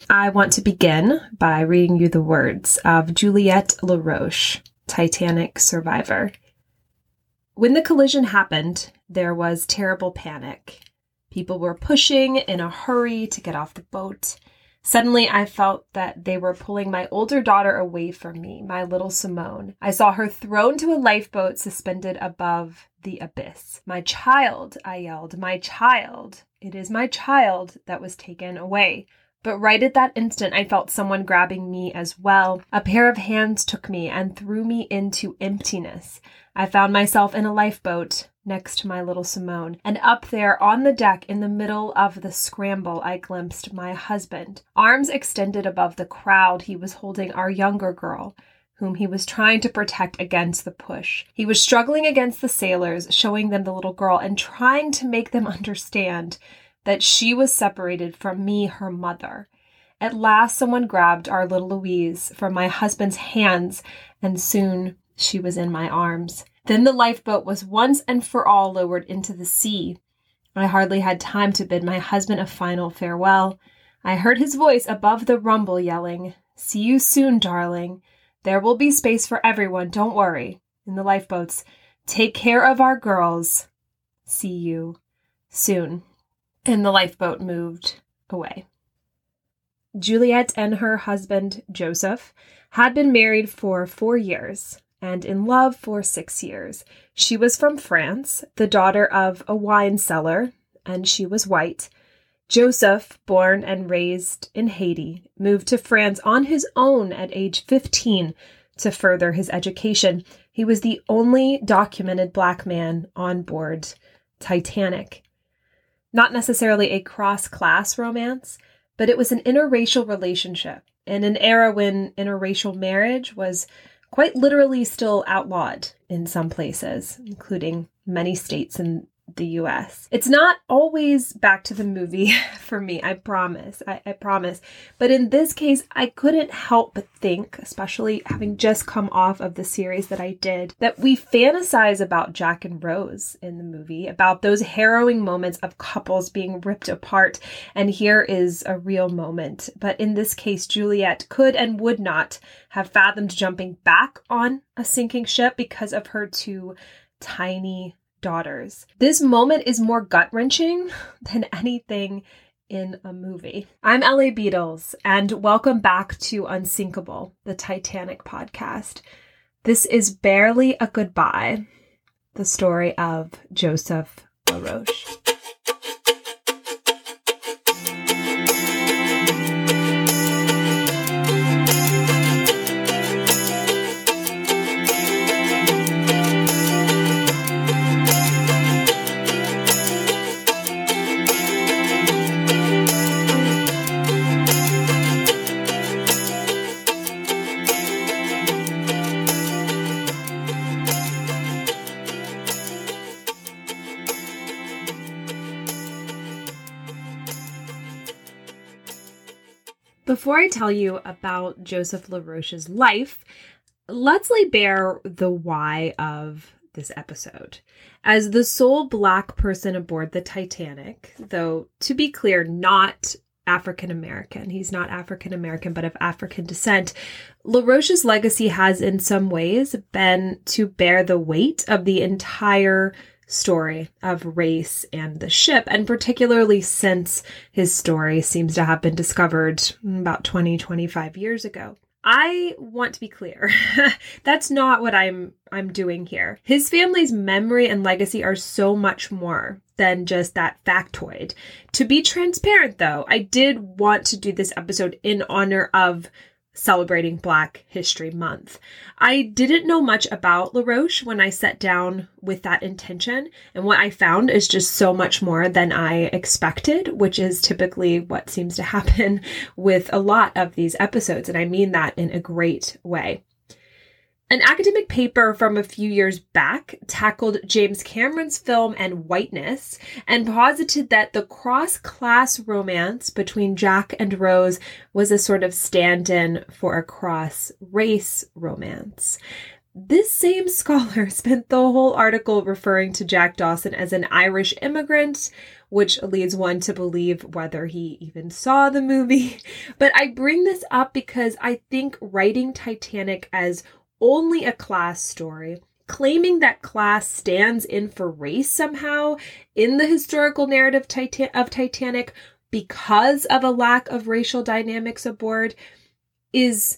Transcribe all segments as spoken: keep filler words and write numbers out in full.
I want to begin by reading you the words of Juliette LaRoche, Titanic survivor. When the collision happened, there was terrible panic. People were pushing in a hurry to get off the boat. Suddenly, I felt that they were pulling my older daughter away from me, my little Simone. I saw her thrown to a lifeboat suspended above the abyss. My child, I yelled, my child. It is my child that was taken away. But right at that instant, I felt someone grabbing me as well. A pair of hands took me and threw me into emptiness. I found myself in a lifeboat next to my little Simone. And up there on the deck in the middle of the scramble, I glimpsed my husband. Arms extended above the crowd, he was holding our younger girl, whom he was trying to protect against the push. He was struggling against the sailors, showing them the little girl and trying to make them understand that she was separated from me, her mother. At last, someone grabbed our little Louise from my husband's hands, and soon she was in my arms. Then the lifeboat was once and for all lowered into the sea. I hardly had time to bid my husband a final farewell. I heard his voice above the rumble yelling, "See you soon, darling. There will be space for everyone, don't worry." In the lifeboats, "Take care of our girls. See you soon." And the lifeboat moved away. Juliette and her husband, Joseph, had been married for four years and in love for six years. She was from France, the daughter of a wine seller, and she was white. Joseph, born and raised in Haiti, moved to France on his own at age fifteen to further his education. He was the only documented Black man on board Titanic. Not necessarily a cross-class romance, but it was an interracial relationship in an era when interracial marriage was quite literally still outlawed in some places, including many states in the U S. It's not always back to the movie for me, I promise, I, I promise. But in this case, I couldn't help but think, especially having just come off of the series that I did, that we fantasize about Jack and Rose in the movie, about those harrowing moments of couples being ripped apart. And here is a real moment. But in this case, Juliette could and would not have fathomed jumping back on a sinking ship because of her two tiny daughters. This moment is more gut-wrenching than anything in a movie. I'm L A Beatles, and welcome back to Unsinkable, the Titanic podcast. This is barely a goodbye, the story of Joseph LaRoche. Before I tell you about Joseph LaRoche's life, let's lay bare the why of this episode. As the sole Black person aboard the Titanic, though to be clear, not African American. He's not African American, but of African descent. LaRoche's legacy has in some ways been to bear the weight of the entire story of race and the ship, and particularly since his story seems to have been discovered about twenty, twenty-five years ago. I want to be clear. That's not what I'm I'm doing here. His family's memory and legacy are so much more than just that factoid. To be transparent, though, I did want to do this episode in honor of celebrating Black History Month. I didn't know much about LaRoche when I sat down with that intention, and what I found is just so much more than I expected, which is typically what seems to happen with a lot of these episodes, and I mean that in a great way. An academic paper from a few years back tackled James Cameron's film and whiteness and posited that the cross-class romance between Jack and Rose was a sort of stand-in for a cross-race romance. This same scholar spent the whole article referring to Jack Dawson as an Irish immigrant, which leads one to believe whether he even saw the movie. But I bring this up because I think writing Titanic as only a class story, claiming that class stands in for race somehow in the historical narrative Titan- of Titanic because of a lack of racial dynamics aboard, is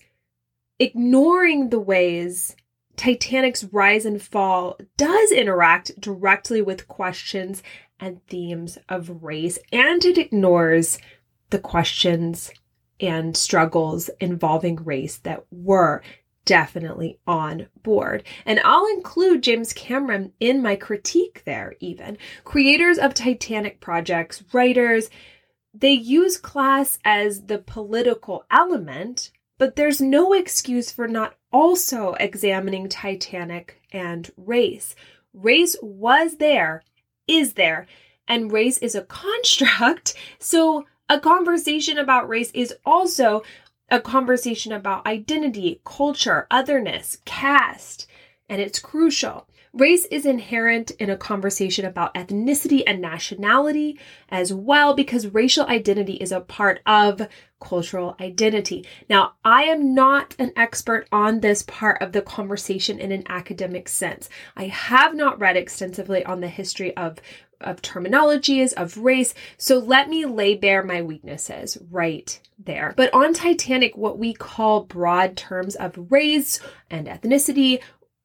ignoring the ways Titanic's rise and fall does interact directly with questions and themes of race, and it ignores the questions and struggles involving race that were definitely on board. And I'll include James Cameron in my critique there even. Creators of Titanic projects, writers, they use class as the political element, but there's no excuse for not also examining Titanic and race. Race was there, is there, and race is a construct. So a conversation about race is also a conversation about identity, culture, otherness, caste, and it's crucial. Race is inherent in a conversation about ethnicity and nationality as well, because racial identity is a part of cultural identity. Now, I am not an expert on this part of the conversation in an academic sense. I have not read extensively on the history of, of terminologies, of race, so let me lay bare my weaknesses right there. But on Titanic, what we call broad terms of race and ethnicity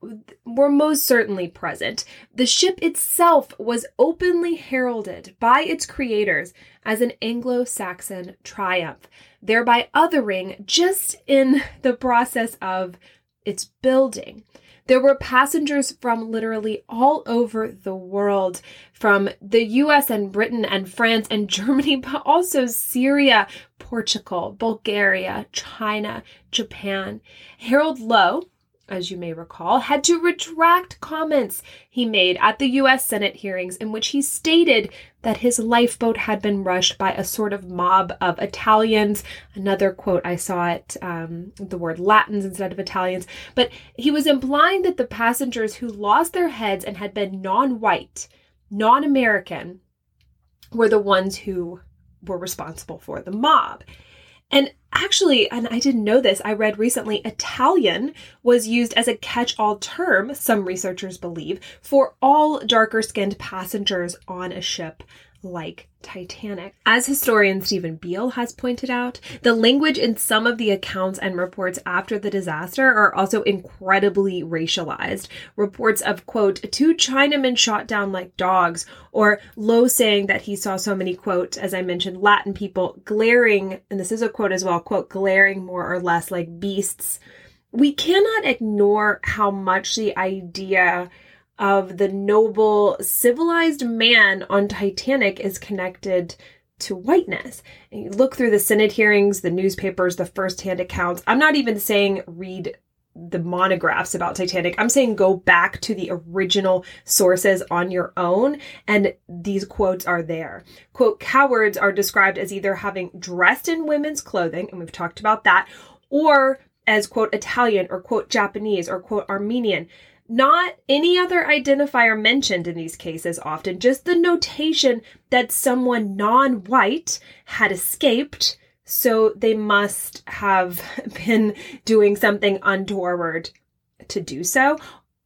were most certainly present. The ship itself was openly heralded by its creators as an Anglo-Saxon triumph, thereby othering just in the process of its building. There were passengers from literally all over the world, from the U S and Britain and France and Germany, but also Syria, Portugal, Bulgaria, China, Japan. Harold Lowe, as you may recall, had to retract comments he made at the U S Senate hearings in which he stated that his lifeboat had been rushed by a sort of mob of Italians. Another quote, I saw it, um, the word Latins instead of Italians. But he was implying that the passengers who lost their heads and had been non-white, non-American, were the ones who were responsible for the mob. And actually, and I didn't know this, I read recently, Italian was used as a catch-all term, some researchers believe, for all darker-skinned passengers on a ship like Titanic. As historian Stephen Beale has pointed out, the language in some of the accounts and reports after the disaster are also incredibly racialized. Reports of, quote, two Chinamen shot down like dogs, or Lowe saying that he saw so many, quote, as I mentioned, Latin people glaring, and this is a quote as well, quote, glaring more or less like beasts. We cannot ignore how much the idea of the noble, civilized man on Titanic is connected to whiteness. And you look through the Senate hearings, the newspapers, the firsthand accounts. I'm not even saying read the monographs about Titanic. I'm saying go back to the original sources on your own, and these quotes are there. Quote, cowards are described as either having dressed in women's clothing, and we've talked about that, or as, quote, Italian, or, quote, Japanese, or, quote, Armenian. Not any other identifier mentioned in these cases often, just the notation that someone non-white had escaped, so they must have been doing something untoward to do so,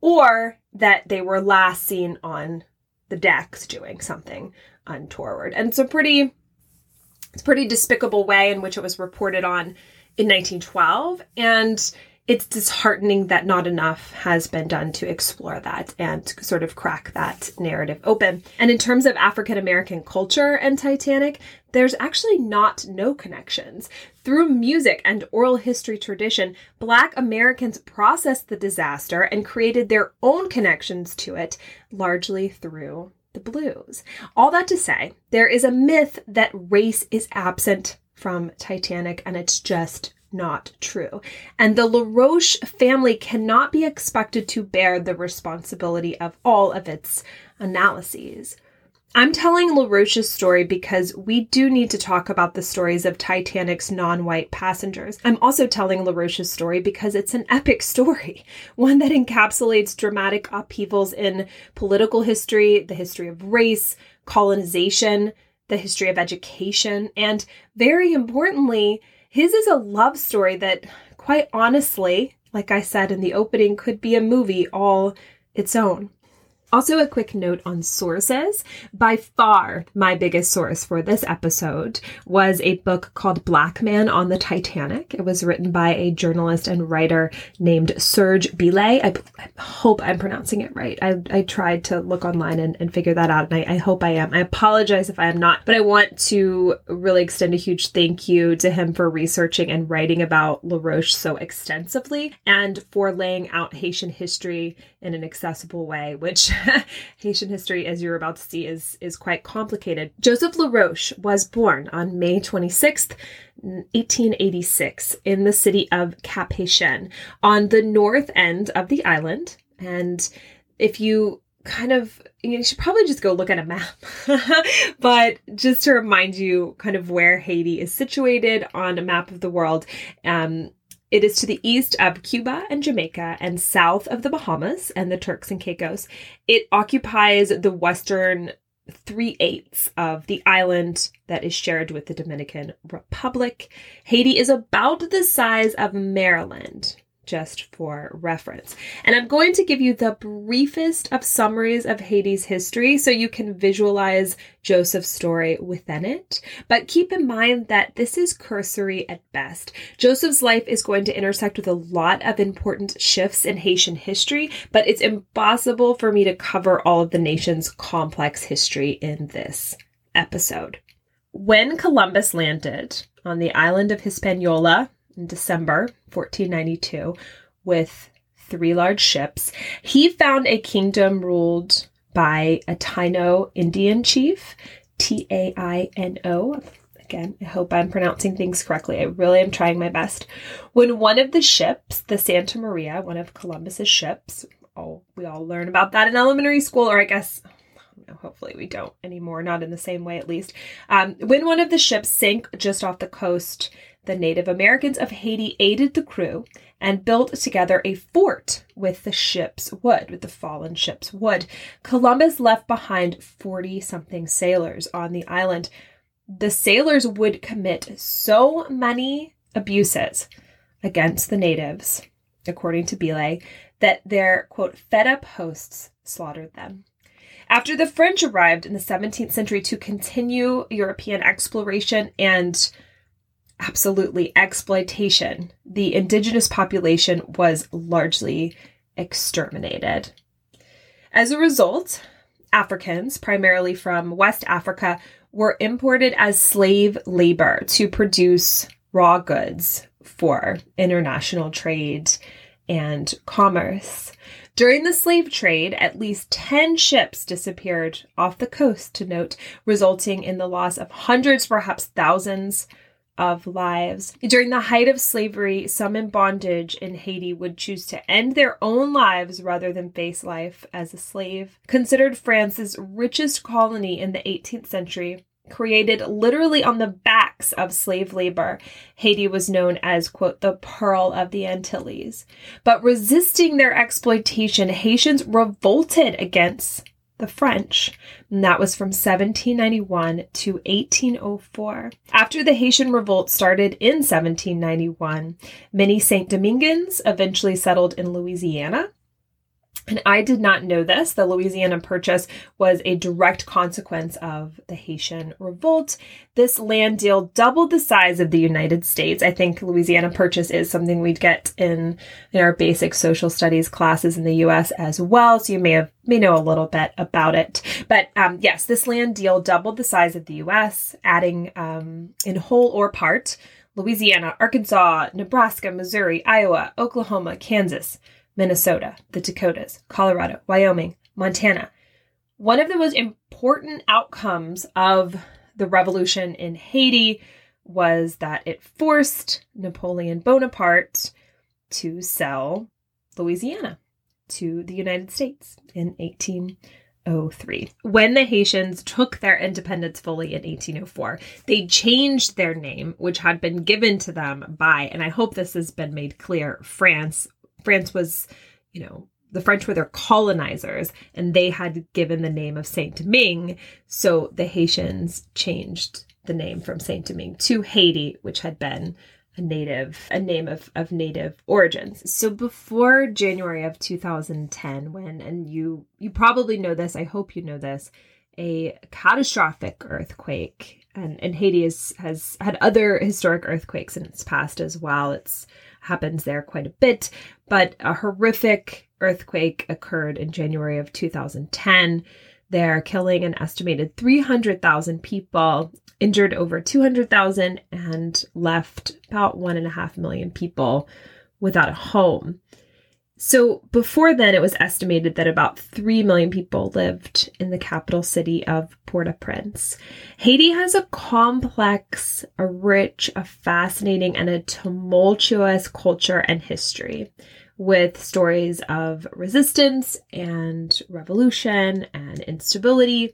or that they were last seen on the decks doing something untoward. And it's a pretty, it's a pretty despicable way in which it was reported on in nineteen twelve, and it's disheartening that not enough has been done to explore that and sort of crack that narrative open. And in terms of African American culture and Titanic, there's actually not no connections. Through music and oral history tradition, Black Americans processed the disaster and created their own connections to it, largely through the blues. All that to say, there is a myth that race is absent from Titanic, and it's just not true. And the LaRoche family cannot be expected to bear the responsibility of all of its analyses. I'm telling LaRoche's story because we do need to talk about the stories of Titanic's non-white passengers. I'm also telling LaRoche's story because it's an epic story, one that encapsulates dramatic upheavals in political history, the history of race, colonization, the history of education, and very importantly, his is a love story that, quite honestly, like I said in the opening, could be a movie all its own. Also, a quick note on sources. By far, my biggest source for this episode was a book called Black Man on the Titanic. It was written by a journalist and writer named Serge Billet. I, I hope I'm pronouncing it right. I, I tried to look online and, and figure that out, and I, I hope I am. I apologize if I am not, but I want to really extend a huge thank you to him for researching and writing about LaRoche so extensively and for laying out Haitian history in an accessible way, which Haitian history, as you're about to see, is, is quite complicated. Joseph LaRoche was born on May twenty-sixth, eighteen eighty-six, in the city of Cap-Haïtien on the north end of the island. And if you kind of, you should probably just go look at a map, but just to remind you kind of where Haiti is situated on a map of the world, um, it is to the east of Cuba and Jamaica and south of the Bahamas and the Turks and Caicos. It occupies the western three-eighths of the island that is shared with the Dominican Republic. Haiti is about the size of Maryland, just for reference. And I'm going to give you the briefest of summaries of Haiti's history so you can visualize Joseph's story within it. But keep in mind that this is cursory at best. Joseph's life is going to intersect with a lot of important shifts in Haitian history, but it's impossible for me to cover all of the nation's complex history in this episode. When Columbus landed on the island of Hispaniola in December fourteen ninety-two with three large ships, he found a kingdom ruled by a Taino Indian chief, T A I N O. Again, I hope I'm pronouncing things correctly. I really am trying my best. When one of the ships, the Santa Maria, one of Columbus's ships, oh, we all learn about that in elementary school, or I guess hopefully we don't anymore, not in the same way at least. Um, when one of the ships sank just off the coast, the Native Americans of Haiti aided the crew and built together a fort with the ship's wood, with the fallen ship's wood. Columbus left behind forty-something sailors on the island. The sailors would commit so many abuses against the natives, according to Billet, that their, quote, fed-up hosts slaughtered them. After the French arrived in the seventeenth century to continue European exploration and absolutely exploitation, the indigenous population was largely exterminated. As a result, Africans, primarily from West Africa, were imported as slave labor to produce raw goods for international trade and commerce. During the slave trade, at least ten ships disappeared off the coast, to note, resulting in the loss of hundreds, perhaps thousands, of lives. During the height of slavery, some in bondage in Haiti would choose to end their own lives rather than face life as a slave. Considered France's richest colony in the eighteenth century, created literally on the backs of slave labor, Haiti was known as, quote, the Pearl of the Antilles. But resisting their exploitation, Haitians revolted against the French, and that was from seventeen ninety-one to eighteen oh four. After the Haitian Revolt started in seventeen ninety-one, many Saint Dominguez eventually settled in Louisiana. And I did not know this. The Louisiana Purchase was a direct consequence of the Haitian Revolt. This land deal doubled the size of the United States. I think Louisiana Purchase is something we'd get in, in our basic social studies classes in the U S as well. So you may have may know a little bit about it. But um, yes, this land deal doubled the size of the U S, adding um, in whole or part Louisiana, Arkansas, Nebraska, Missouri, Iowa, Oklahoma, Kansas, Minnesota, the Dakotas, Colorado, Wyoming, Montana. One of the most important outcomes of the revolution in Haiti was that it forced Napoleon Bonaparte to sell Louisiana to the United States in eighteen oh three. When the Haitians took their independence fully in eighteen oh four, they changed their name, which had been given to them by, and I hope this has been made clear, France. France was, you know, the French were their colonizers, and they had given the name of Saint-Domingue. So the Haitians changed the name from Saint-Domingue to Haiti, which had been a native, a name of, of native origins. So before January of two thousand ten, when, and you, you probably know this, I hope you know this, a catastrophic earthquake, and, and Haiti is, has had other historic earthquakes in its past as well. It's happens there quite a bit, but a horrific earthquake occurred in January of two thousand ten. They're killing an estimated three hundred thousand people, injured over two hundred thousand, and left about one and a half million people without a home. So before then, it was estimated that about three million people lived in the capital city of Port-au-Prince. Haiti has a complex, a rich, a fascinating, and a tumultuous culture and history, with stories of resistance and revolution and instability.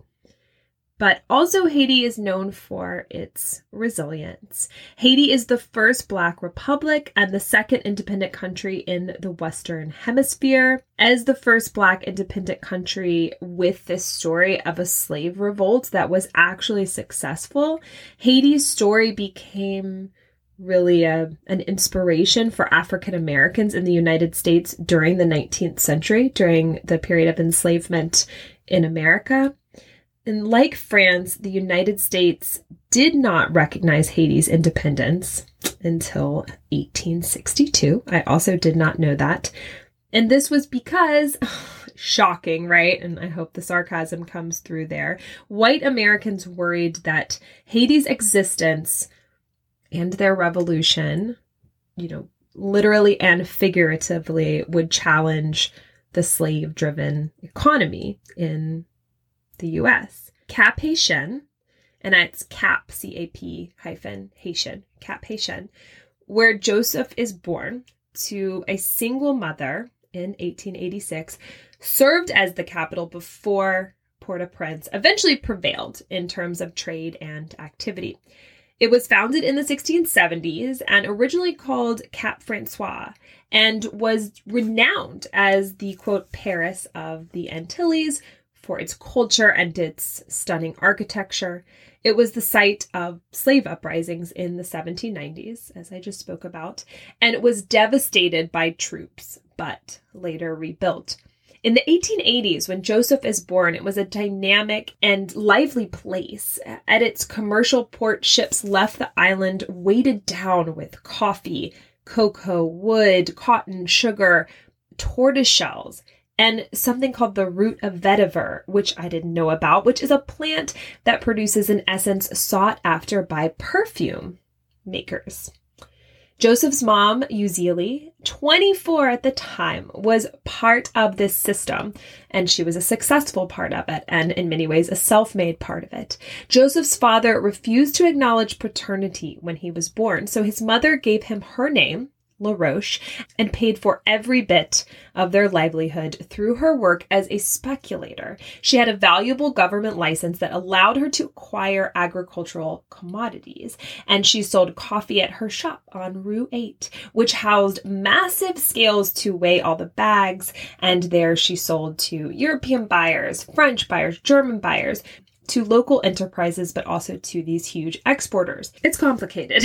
But also Haiti is known for its resilience. Haiti is the first Black republic and the second independent country in the Western Hemisphere. As the first Black independent country with this story of a slave revolt that was actually successful, Haiti's story became really a, an inspiration for African Americans in the United States during the nineteenth century, during the period of enslavement in America. And like France, the United States did not recognize Haiti's independence until eighteen sixty-two. I also did not know that. And this was because, shocking, right? And I hope the sarcasm comes through there. White Americans worried that Haiti's existence and their revolution, you know, literally and figuratively, would challenge the slave-driven economy in the U S. Cap Haitian, and that's Cap, C A P hyphen Haitian, Cap Haitian, where Joseph is born to a single mother in eighteen eighty-six, served as the capital before Port-au-Prince eventually prevailed in terms of trade and activity. It was founded in the sixteen seventies and originally called Cap Francois, and was renowned as the, quote, Paris of the Antilles for its culture and its stunning architecture. It was the site of slave uprisings in the seventeen nineties, as I just spoke about, and it was devastated by troops, but later rebuilt. In the eighteen eighties, when Joseph is born, it was a dynamic and lively place. At its commercial port, ships left the island weighted down with coffee, cocoa, wood, cotton, sugar, tortoise shells, and something called the root of vetiver, which I didn't know about, which is a plant that produces an essence sought after by perfume makers. Joseph's mom, Uzile, twenty-four at the time, was part of this system, and she was a successful part of it, and in many ways a self-made part of it. Joseph's father refused to acknowledge paternity when he was born, so his mother gave him her name, LaRoche, and paid for every bit of their livelihood through her work as a speculator. She had a valuable government license that allowed her to acquire agricultural commodities, and she sold coffee at her shop on Rue eight, which housed massive scales to weigh all the bags, and there she sold to European buyers, French buyers, German buyers, to local enterprises, but also to these huge exporters. It's complicated,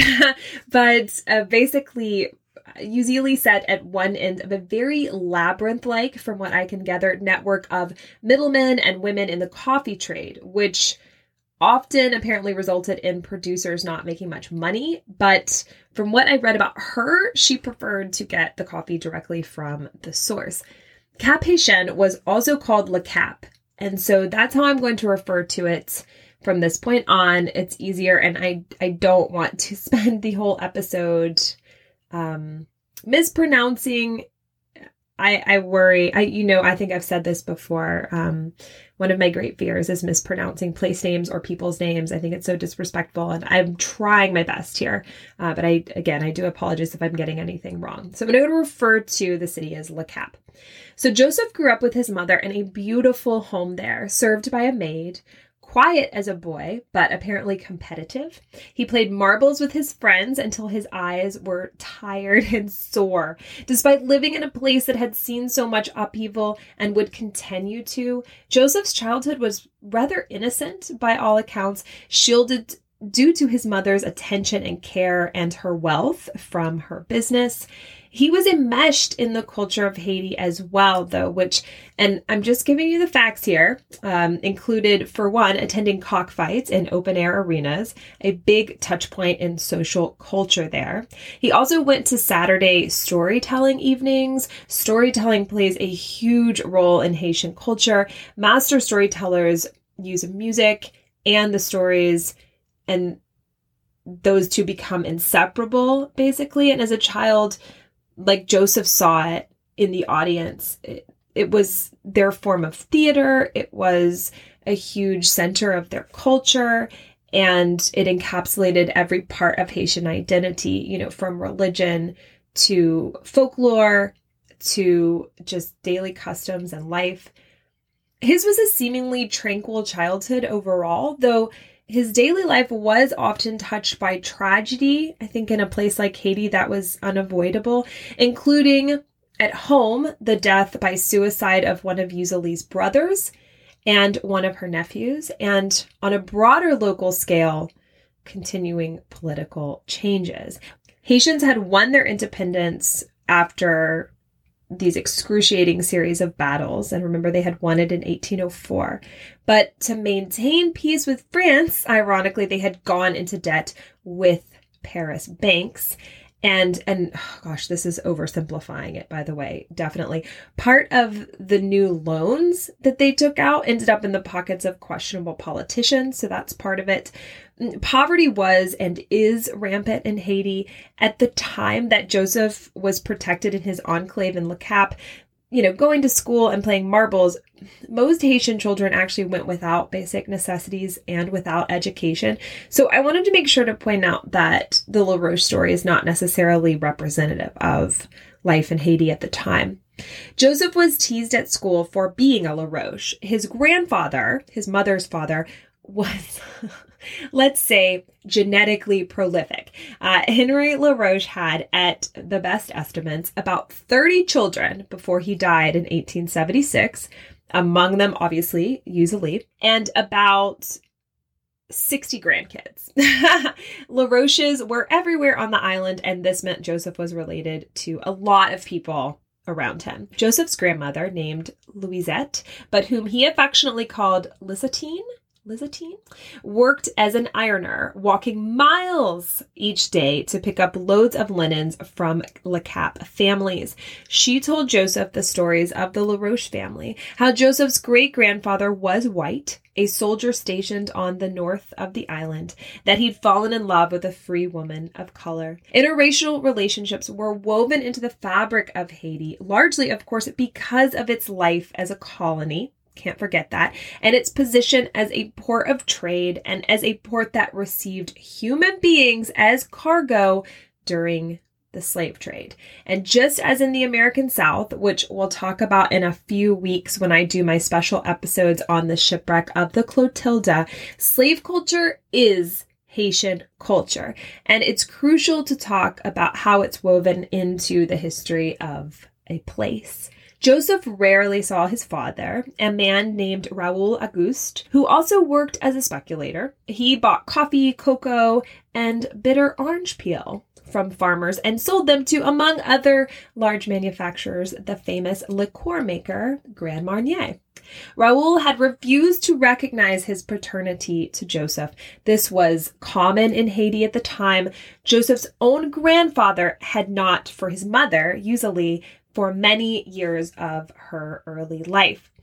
but uh, basically, Uzile sat at one end of a very labyrinth-like, from what I can gather, network of middlemen and women in the coffee trade, which often apparently resulted in producers not making much money. But from what I read about her, she preferred to get the coffee directly from the source. Cap Haitian was also called Le Cap, and so that's how I'm going to refer to it from this point on. It's easier, and I, I don't want to spend the whole episode Um, mispronouncing I, I worry, I, you know, I think I've said this before. Um, one of my great fears is mispronouncing place names or people's names. I think it's so disrespectful, and I'm trying my best here. Uh, but I, again, I do apologize if I'm getting anything wrong. So I'm going to refer to the city as Le Cap. So Joseph grew up with his mother in a beautiful home there, served by a maid. Quiet as a boy, but apparently competitive. He played marbles with his friends until his eyes were tired and sore. Despite living in a place that had seen so much upheaval and would continue to, Joseph's childhood was rather innocent by all accounts, shielded due to his mother's attention and care and her wealth from her business. He was enmeshed in the culture of Haiti as well, though, which, and I'm just giving you the facts here, um, included, for one, attending cockfights in open-air arenas, a big touch point in social culture there. He also went to Saturday storytelling evenings. Storytelling plays a huge role in Haitian culture. Master storytellers use music and the stories, and those two become inseparable, basically. And as a child, like Joseph saw it in the audience, it, it was their form of theater. It was a huge center of their culture, and it encapsulated every part of Haitian identity, you know, from religion to folklore to just daily customs and life. His was a seemingly tranquil childhood overall, though his daily life was often touched by tragedy. I think in a place like Haiti, that was unavoidable, including at home, the death by suicide of one of Yuzeli's brothers and one of her nephews, and on a broader local scale, continuing political changes. Haitians had won their independence after these excruciating series of battles. And remember, they had won it in eighteen oh four. But to maintain peace with France, ironically, they had gone into debt with Paris banks. And, and oh gosh, this is oversimplifying it, by the way, definitely. Part of the new loans that they took out ended up in the pockets of questionable politicians. So that's part of it. Poverty was and is rampant in Haiti. At the time that Joseph was protected in his enclave in Le Cap, you know, going to school and playing marbles, most Haitian children actually went without basic necessities and without education. So I wanted to make sure to point out that the LaRoche story is not necessarily representative of life in Haiti at the time. Joseph was teased at school for being a LaRoche. His grandfather, his mother's father, was, let's say, genetically prolific. Uh, Henry LaRoche had, at the best estimates, about thirty children before he died in eighteen seventy-six, among them, obviously, Yuzeli, and about sixty grandkids. LaRoches were everywhere on the island, and this meant Joseph was related to a lot of people around him. Joseph's grandmother, named Louisette, but whom he affectionately called Lizatine, Lizatine, worked as an ironer, walking miles each day to pick up loads of linens from Le Cap families. She told Joseph the stories of the LaRoche family, how Joseph's great-grandfather was white, a soldier stationed on the north of the island, that he'd fallen in love with a free woman of color. Interracial relationships were woven into the fabric of Haiti, largely, of course, because of its life as a colony. Can't forget that. And its position as a port of trade and as a port that received human beings as cargo during the slave trade. And just as in the American South, which we'll talk about in a few weeks when I do my special episodes on the shipwreck of the Clotilda, slave culture is Haitian culture. And it's crucial to talk about how it's woven into the history of a place. Joseph rarely saw his father, a man named Raoul Auguste, who also worked as a speculator. He bought coffee, cocoa, and bitter orange peel from farmers and sold them to, among other large manufacturers, the famous liqueur maker, Grand Marnier. Raoul had refused to recognize his paternity to Joseph. This was common in Haiti at the time. Joseph's own grandfather had not for his mother, Yuzeli, for many years of her early life.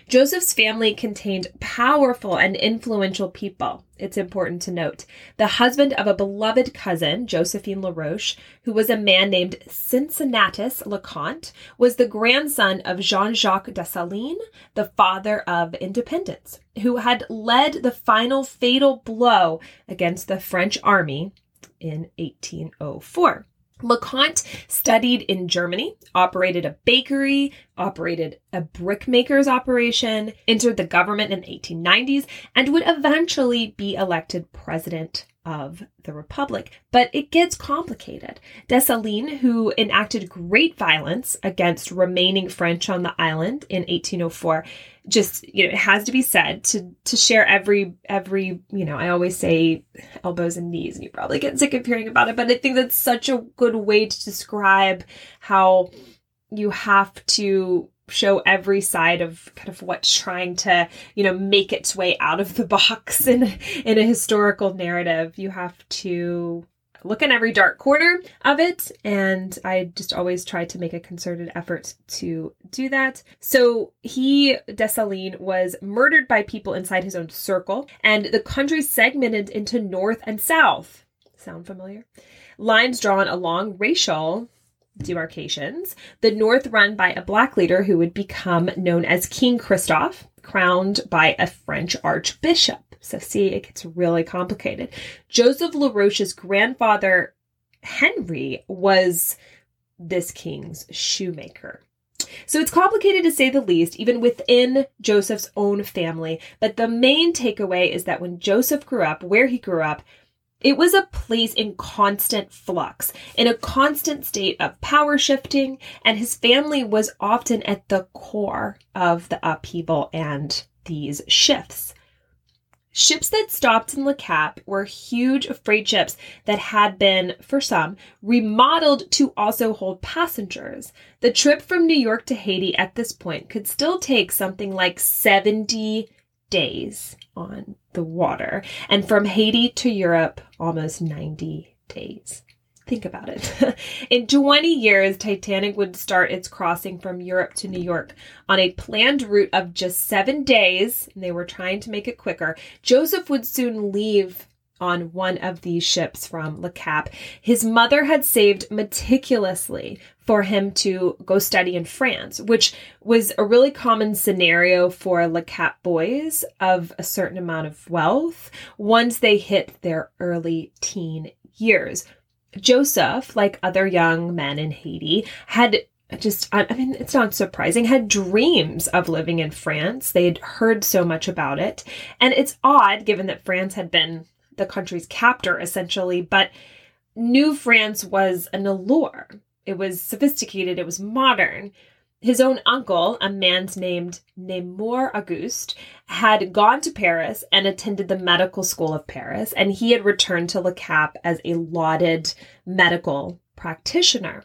Joseph's family contained powerful and influential people. It's important to note. The husband of a beloved cousin, Josephine La Roche, who was a man named Cincinnatus LeConte, was the grandson of Jean-Jacques Dessalines, the father of independence, who had led the final fatal blow against the French army in eighteen oh four. LeConte studied in Germany, operated a bakery, operated a brickmaker's operation, entered the government in the eighteen nineties, and would eventually be elected president of the Republic. But it gets complicated. Dessalines, who enacted great violence against remaining French on the island in eighteen oh four, just, you know, it has to be said to to share every, every, you know, I always say elbows and knees, and you probably get sick of hearing about it, but I think that's such a good way to describe how you have to show every side of kind of what's trying to, you know, make its way out of the box in, in a historical narrative. You have to look in every dark corner of it. And I just always try to make a concerted effort to do that. So he, Dessalines, was murdered by people inside his own circle, and the country segmented into North and South. Sound familiar? Lines drawn along racial demarcations. The North run by a black leader who would become known as King Christophe, crowned by a French archbishop. So see, it gets really complicated. Joseph La Roche's grandfather, Henry, was this king's shoemaker. So it's complicated to say the least, even within Joseph's own family. But the main takeaway is that when Joseph grew up, where he grew up, it was a place in constant flux, in a constant state of power shifting, and his family was often at the core of the upheaval and these shifts. Ships that stopped in Le Cap were huge freight ships that had been, for some, remodeled to also hold passengers. The trip from New York to Haiti at this point could still take something like seventy days on the water, and from Haiti to Europe, almost ninety days. Think about it. In twenty years, Titanic would start its crossing from Europe to New York on a planned route of just seven days, and they were trying to make it quicker. Joseph would soon leave on one of these ships from Le Cap. His mother had saved meticulously for him to go study in France, which was a really common scenario for Le Cap boys of a certain amount of wealth once they hit their early teen years. Joseph, like other young men in Haiti, had just, I mean, it's not surprising, had dreams of living in France. They'd heard so much about it. And it's odd, given that France had been the country's captor, essentially, but New France was an allure. It was sophisticated. It was modern. His own uncle, a man named Nemours Auguste, had gone to Paris and attended the medical school of Paris, and he had returned to Le Cap as a lauded medical practitioner.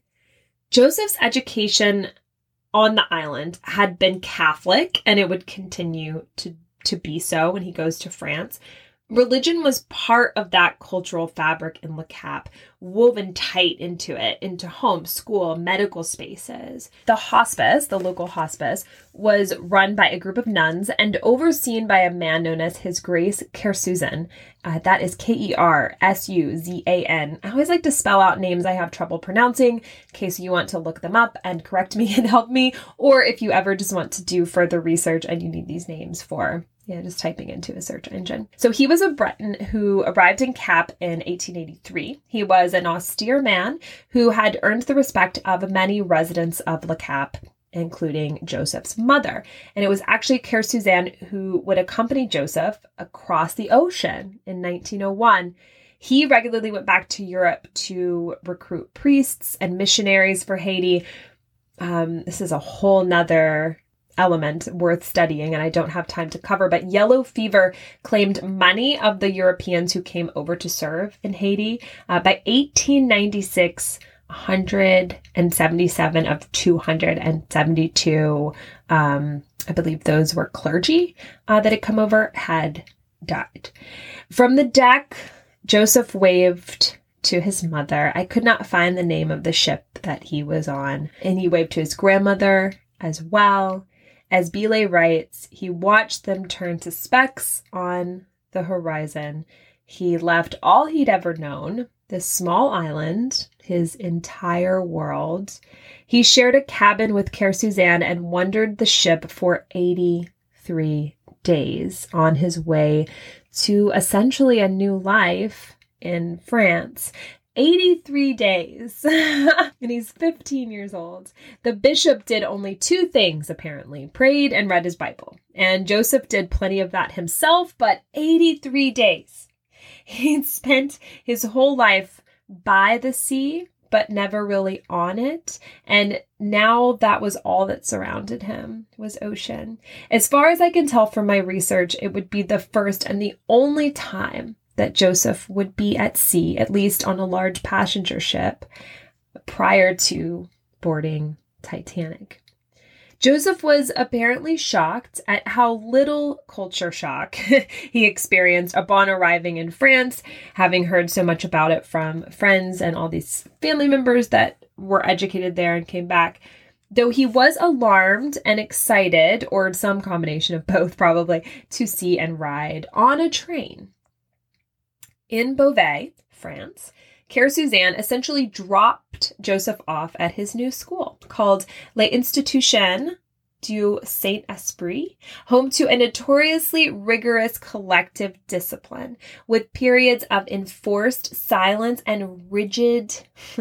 Joseph's education on the island had been Catholic, and it would continue to, to be so when he goes to France. Religion was part of that cultural fabric in Le Cap, woven tight into it, into home, school, medical spaces. The hospice, the local hospice, was run by a group of nuns and overseen by a man known as His Grace Kersuzan. Uh, that is K E R S U Z A N. I always like to spell out names I have trouble pronouncing in case you want to look them up and correct me and help me, or if you ever just want to do further research and you need these names for Yeah, just typing into a search engine. So he was a Breton who arrived in Cap in eighteen eighty-three. He was an austere man who had earned the respect of many residents of Le Cap, including Joseph's mother. And it was actually Kersuzan who would accompany Joseph across the ocean in nineteen oh one. He regularly went back to Europe to recruit priests and missionaries for Haiti. Um, this is a whole nother element worth studying, and I don't have time to cover, but yellow fever claimed many of the Europeans who came over to serve in Haiti. Uh, by eighteen ninety-six, one hundred seventy-seven of two hundred seventy-two, um, I believe those were clergy uh, that had come over, had died. From the deck, Joseph waved to his mother. I could not find the name of the ship that he was on, and he waved to his grandmother as well. As Billet writes, he watched them turn to specks on the horizon. He left all he'd ever known, this small island, his entire world. He shared a cabin with Kersuzan and wandered the ship for eighty-three days on his way to essentially a new life in France. eighty-three days. And he's fifteen years old. The bishop did only two things, apparently. Prayed and read his Bible. And Joseph did plenty of that himself, but eighty-three days. He'd spent his whole life by the sea, but never really on it. And now that was all that surrounded him, was ocean. As far as I can tell from my research, it would be the first and the only time that Joseph would be at sea, at least on a large passenger ship, prior to boarding Titanic. Joseph was apparently shocked at how little culture shock he experienced upon arriving in France, having heard so much about it from friends and all these family members that were educated there and came back. Though he was alarmed and excited, or some combination of both probably, to see and ride on a train. In Beauvais, France, Kersuzan essentially dropped Joseph off at his new school called L'Institution du Saint-Esprit, home to a notoriously rigorous collective discipline with periods of enforced silence and rigid,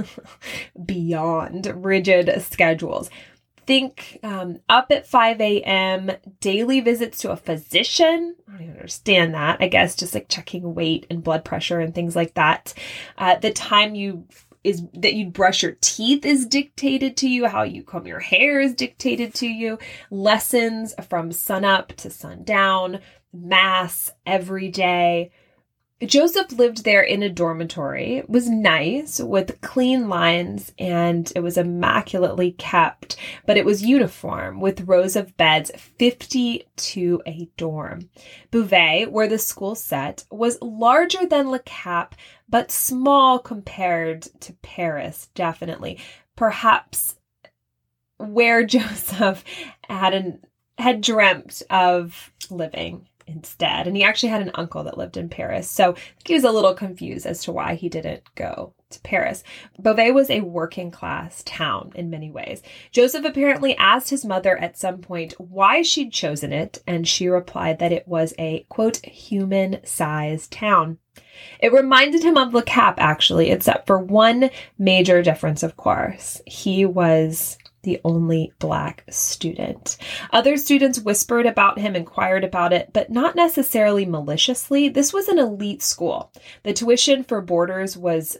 beyond rigid schedules. Think um, up at five a.m., daily visits to a physician. I don't even understand that. I guess just like checking weight and blood pressure and things like that. Uh, the time you is that you brush your teeth is dictated to you. How you comb your hair is dictated to you. Lessons from sunup to sundown. Mass every day. Joseph lived there in a dormitory. It was nice with clean lines and it was immaculately kept, but it was uniform with rows of beds, fifty to a dorm. Beauvais, where the school set, was larger than Le Cap, but small compared to Paris, definitely. Perhaps where Joseph had an, had dreamt of living instead. And he actually had an uncle that lived in Paris. So he was a little confused as to why he didn't go to Paris. Beauvais was a working class town in many ways. Joseph apparently asked his mother at some point why she'd chosen it, and she replied that it was a, quote, human-sized town. It reminded him of Le Cap, actually, except for one major difference, of course. He was the only Black student. Other students whispered about him, inquired about it, but not necessarily maliciously. This was an elite school. The tuition for boarders was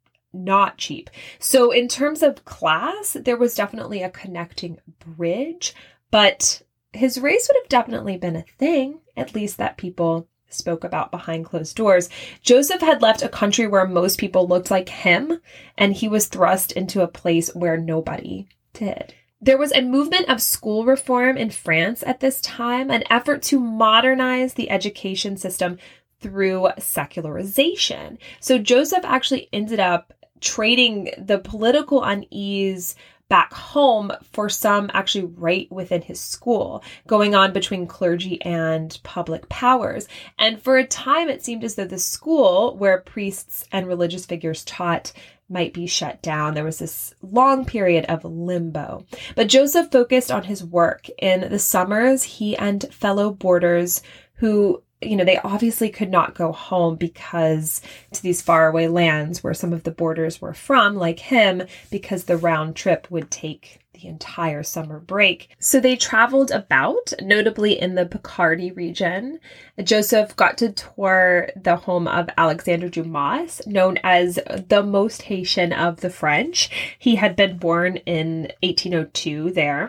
not cheap. So in terms of class, there was definitely a connecting bridge, but his race would have definitely been a thing, at least that people spoke about behind closed doors. Joseph had left a country where most people looked like him, and he was thrust into a place where nobody did. There was a movement of school reform in France at this time, an effort to modernize the education system through secularization. So Joseph actually ended up trading the political unease back home for some actually right within his school, going on between clergy and public powers. And for a time, it seemed as though the school where priests and religious figures taught might be shut down. There was this long period of limbo. But Joseph focused on his work. In the summers, he and fellow boarders who, you know, they obviously could not go home because to these faraway lands where some of the boarders were from, like him, because the round trip would take the entire summer break. So they traveled about, notably in the Picardy region. Joseph got to tour the home of Alexandre Dumas, known as the most Haitian of the French. He had been born in eighteen oh two there.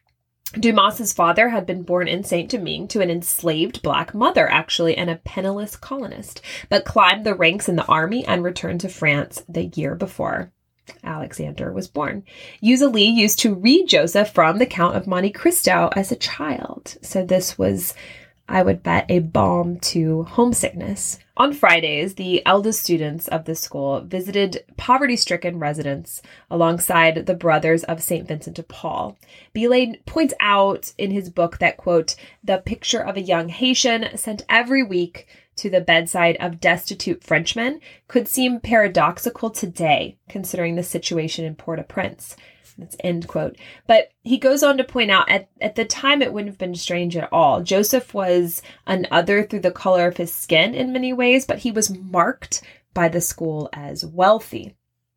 Dumas's father had been born in Saint-Domingue to an enslaved Black mother, actually, and a penniless colonist, but climbed the ranks in the army and returned to France the year before Alexander was born. Eulalie used to read Joseph from the Count of Monte Cristo as a child. So this was I would bet, a balm to homesickness. On Fridays, the eldest students of the school visited poverty-stricken residents alongside the Brothers of Saint Vincent de Paul. Belay points out in his book that, quote, the picture of a young Haitian sent every week to the bedside of destitute Frenchmen could seem paradoxical today, considering the situation in Port-au-Prince. That's end quote. But he goes on to point out at, at the time it wouldn't have been strange at all. Joseph was an other through the color of his skin in many ways, but he was marked by the school as wealthy.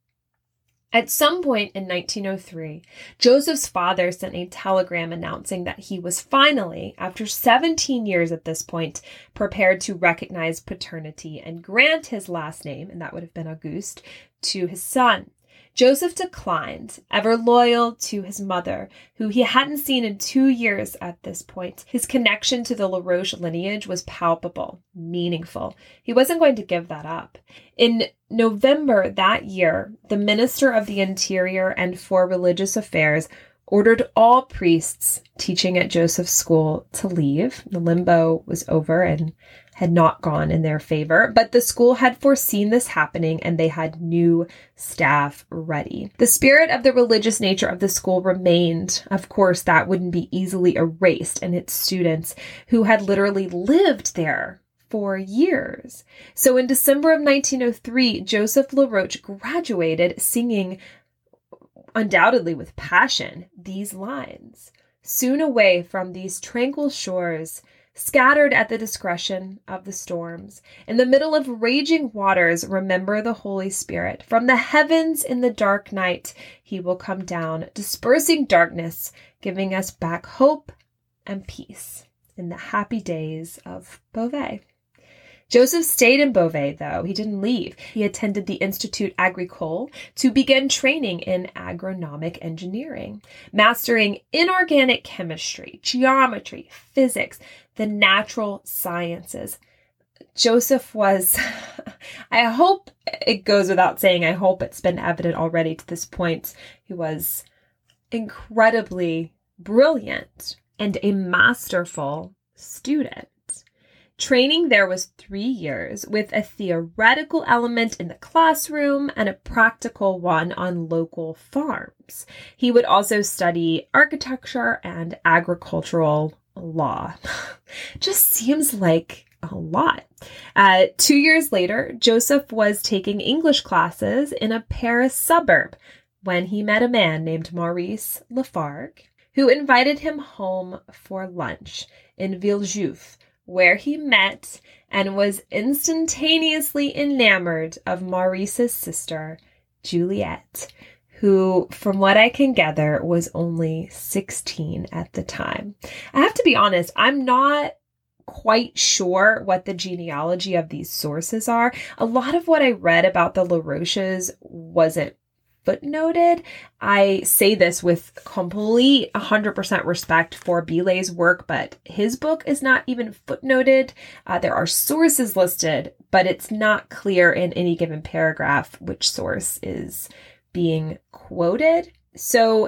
At some point in nineteen oh three, Joseph's father sent a telegram announcing that he was finally, after seventeen years at this point, prepared to recognize paternity and grant his last name, and that would have been Auguste, to his son. Joseph declined, ever loyal to his mother, who he hadn't seen in two years at this point. His connection to the LaRoche lineage was palpable, meaningful. He wasn't going to give that up. In November that year, the Minister of the Interior and for Religious Affairs ordered all priests teaching at Joseph's school to leave. The limbo was over and had not gone in their favor, but the school had foreseen this happening and they had new staff ready. The spirit of the religious nature of the school remained. Of course, that wouldn't be easily erased, and its students, who had literally lived there for years. So in December of nineteen oh three, Joseph LaRoche graduated singing, undoubtedly with passion, these lines: soon away from these tranquil shores, scattered at the discretion of the storms, in the middle of raging waters, remember the Holy Spirit. From the heavens in the dark night, he will come down, dispersing darkness, giving us back hope and peace in the happy days of Beauvais. Joseph stayed in Beauvais, though. He didn't leave. He attended the Institut Agricole to begin training in agronomic engineering, mastering inorganic chemistry, geometry, physics, the natural sciences. Joseph was, I hope it goes without saying, I hope it's been evident already to this point, he was incredibly brilliant and a masterful student. Training there was three years, with a theoretical element in the classroom and a practical one on local farms. He would also study architecture and agricultural law. Just seems like a lot. Uh, two years later, Joseph was taking English classes in a Paris suburb when he met a man named Maurice Lafargue, who invited him home for lunch in Villejuif, where he met and was instantaneously enamored of Maurice's sister, Juliette, who, from what I can gather, was only sixteen at the time. I have to be honest, I'm not quite sure what the genealogy of these sources are. A lot of what I read about the LaRoches wasn't footnoted. I say this with complete one hundred percent respect for Belay's work, but his book is not even footnoted. Uh, there are sources listed, but it's not clear in any given paragraph which source is being quoted. So,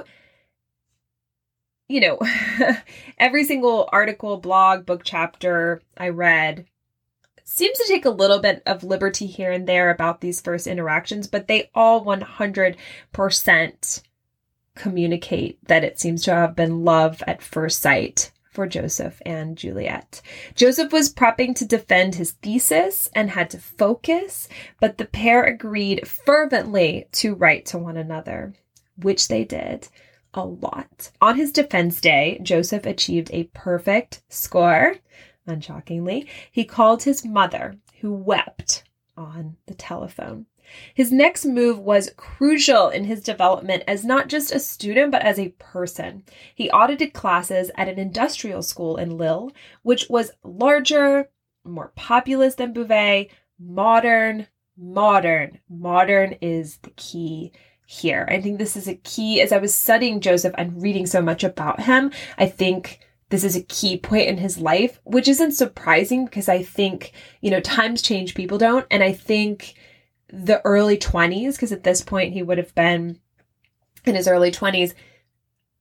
you know, every single article, blog, book chapter I read seems to take a little bit of liberty here and there about these first interactions, but they all one hundred percent communicate that it seems to have been love at first sight for Joseph and Juliette. Joseph was prepping to defend his thesis and had to focus, but the pair agreed fervently to write to one another, which they did a lot. On his defense day, Joseph achieved a perfect score. Unshockingly, he called his mother, who wept on the telephone. His next move was crucial in his development as not just a student, but as a person. He audited classes at an industrial school in Lille, which was larger, more populous than Beauvais, modern, modern. Modern is the key here. I think this is a key. As I was studying Joseph and reading so much about him, I think this is a key point in his life, which isn't surprising because I think, you know, times change, people don't. And I think the early twenties, because at this point he would have been in his early twenties,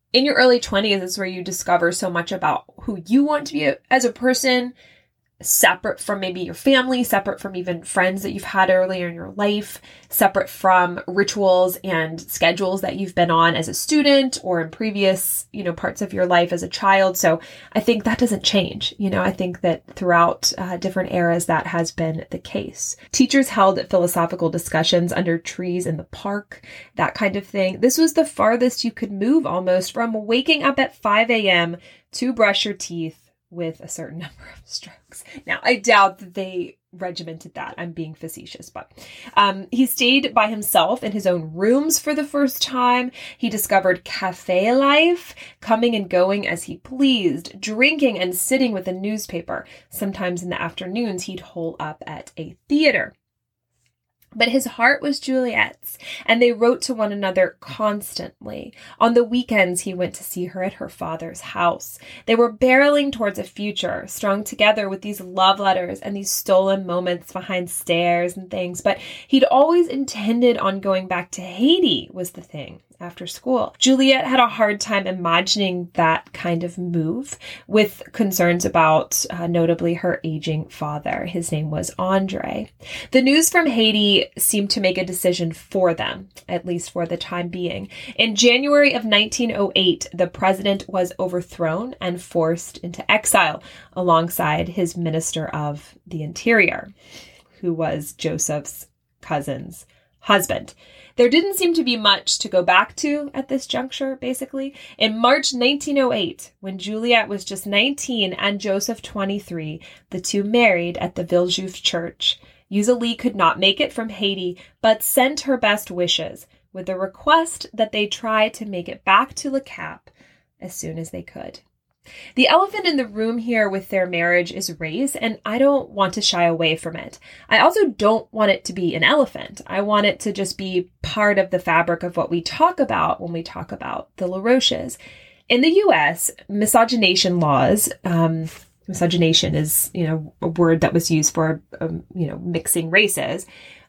In your early twenties is where you discover so much about who you want to be as a person, separate from maybe your family, separate from even friends that you've had earlier in your life, separate from rituals and schedules that you've been on as a student or in previous, you know, parts of your life as a child. So I think that doesn't change. You know, I think that throughout uh, different eras, that has been the case. Teachers held philosophical discussions under trees in the park, that kind of thing. This was the farthest you could move almost from waking up at five a.m. to brush your teeth with a certain number of strokes. Now, I doubt that they regimented that. I'm being facetious, but um, he stayed by himself in his own rooms for the first time. He discovered cafe life, coming and going as he pleased, drinking and sitting with a newspaper. Sometimes in the afternoons, he'd hole up at a theater. But his heart was Juliet's, and they wrote to one another constantly. On the weekends, he went to see her at her father's house. They were barreling towards a future, strung together with these love letters and these stolen moments behind stairs and things. But he'd always intended on going back to Haiti, was the thing, after school. Juliet had a hard time imagining that kind of move, with concerns about, uh, notably, her aging father. His name was Andre. The news from Haiti seemed to make a decision for them, at least for the time being. In January of nineteen oh eight, the president was overthrown and forced into exile alongside his Minister of the Interior, who was Joseph's cousin's husband. There didn't seem to be much to go back to at this juncture, basically. In March nineteen oh eight, when Juliet was just nineteen and Joseph twenty-three, the two married at the Villejuif Church. Yuzalie could not make it from Haiti, but sent her best wishes with a request that they try to make it back to Le Cap as soon as they could. The elephant in the room here with their marriage is race, and I don't want to shy away from it. I also don't want it to be an elephant. I want it to just be part of the fabric of what we talk about when we talk about the LaRoches. In the U S, miscegenation laws, um, miscegenation is, you know, a word that was used for, um, you know, mixing races.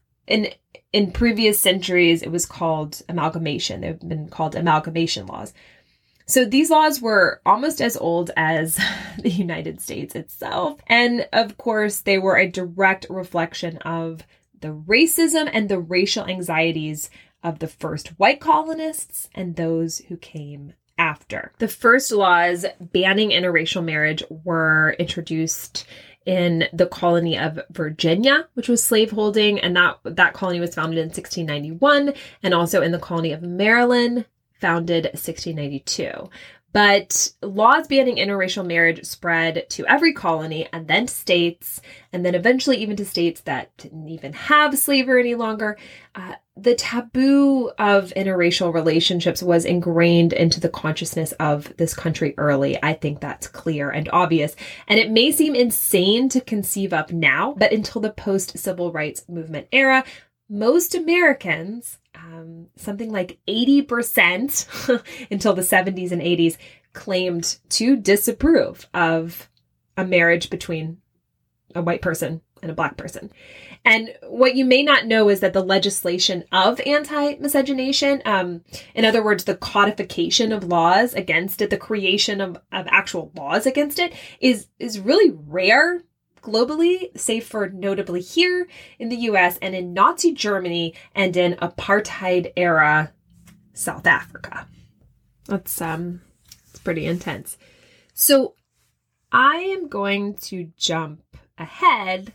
In in previous centuries, it was called amalgamation. They've been called amalgamation laws. So these laws were almost as old as the United States itself. And of course, they were a direct reflection of the racism and the racial anxieties of the first white colonists and those who came after. The first laws banning interracial marriage were introduced in the colony of Virginia, which was slaveholding, and that, that colony was founded in sixteen ninety-one, and also in the colony of Maryland, founded sixteen ninety-two. But laws banning interracial marriage spread to every colony and then to states, and then eventually even to states that didn't even have slavery any longer. Uh, the taboo of interracial relationships was ingrained into the consciousness of this country early. I think that's clear and obvious. And it may seem insane to conceive of now, but until the post-civil rights movement era, most Americans, um, something like eighty percent until the seventies and eighties, claimed to disapprove of a marriage between a white person and a black person. And what you may not know is that the legislation of anti-miscegenation, um, in other words, the codification of laws against it, the creation of, of actual laws against it, is, is really rare globally, save for notably here in the U S and in Nazi Germany and in apartheid era South Africa. That's um, it's pretty intense. So I am going to jump ahead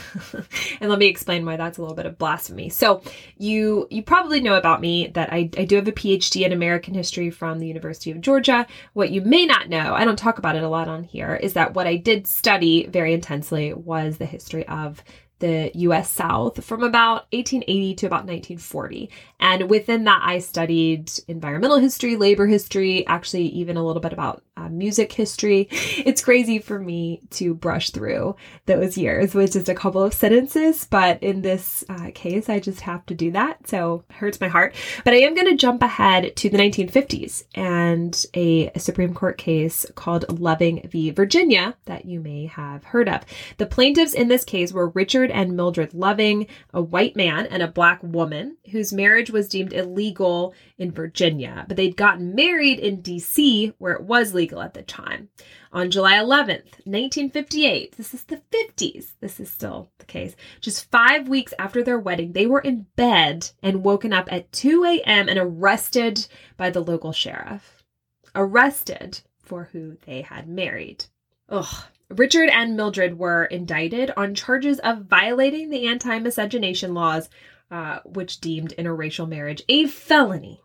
and let me explain why that's a little bit of blasphemy. So you you probably know about me that I, I do have a P H D in American history from the University of Georgia. What you may not know, I don't talk about it a lot on here, is that what I did study very intensely was the history of the U S South from about eighteen eighty to about nineteen forty. And within that, I studied environmental history, labor history, actually even a little bit about uh, music history. It's crazy for me to brush through those years with just a couple of sentences, but in this uh, case, I just have to do that. So it hurts my heart. But I am going to jump ahead to the nineteen fifties and a, a Supreme Court case called Loving v. Virginia that you may have heard of. The plaintiffs in this case were Richard and Mildred Loving, a white man and a black woman whose marriage was deemed illegal in Virginia, but they'd gotten married in D C where it was legal at the time. On July eleventh, nineteen fifty-eight, this is the fifties, this is still the case, just five weeks after their wedding, they were in bed and woken up at two a.m. and arrested by the local sheriff. Arrested for who they had married. Ugh. Richard and Mildred were indicted on charges of violating the anti-miscegenation laws, uh, which deemed interracial marriage a felony.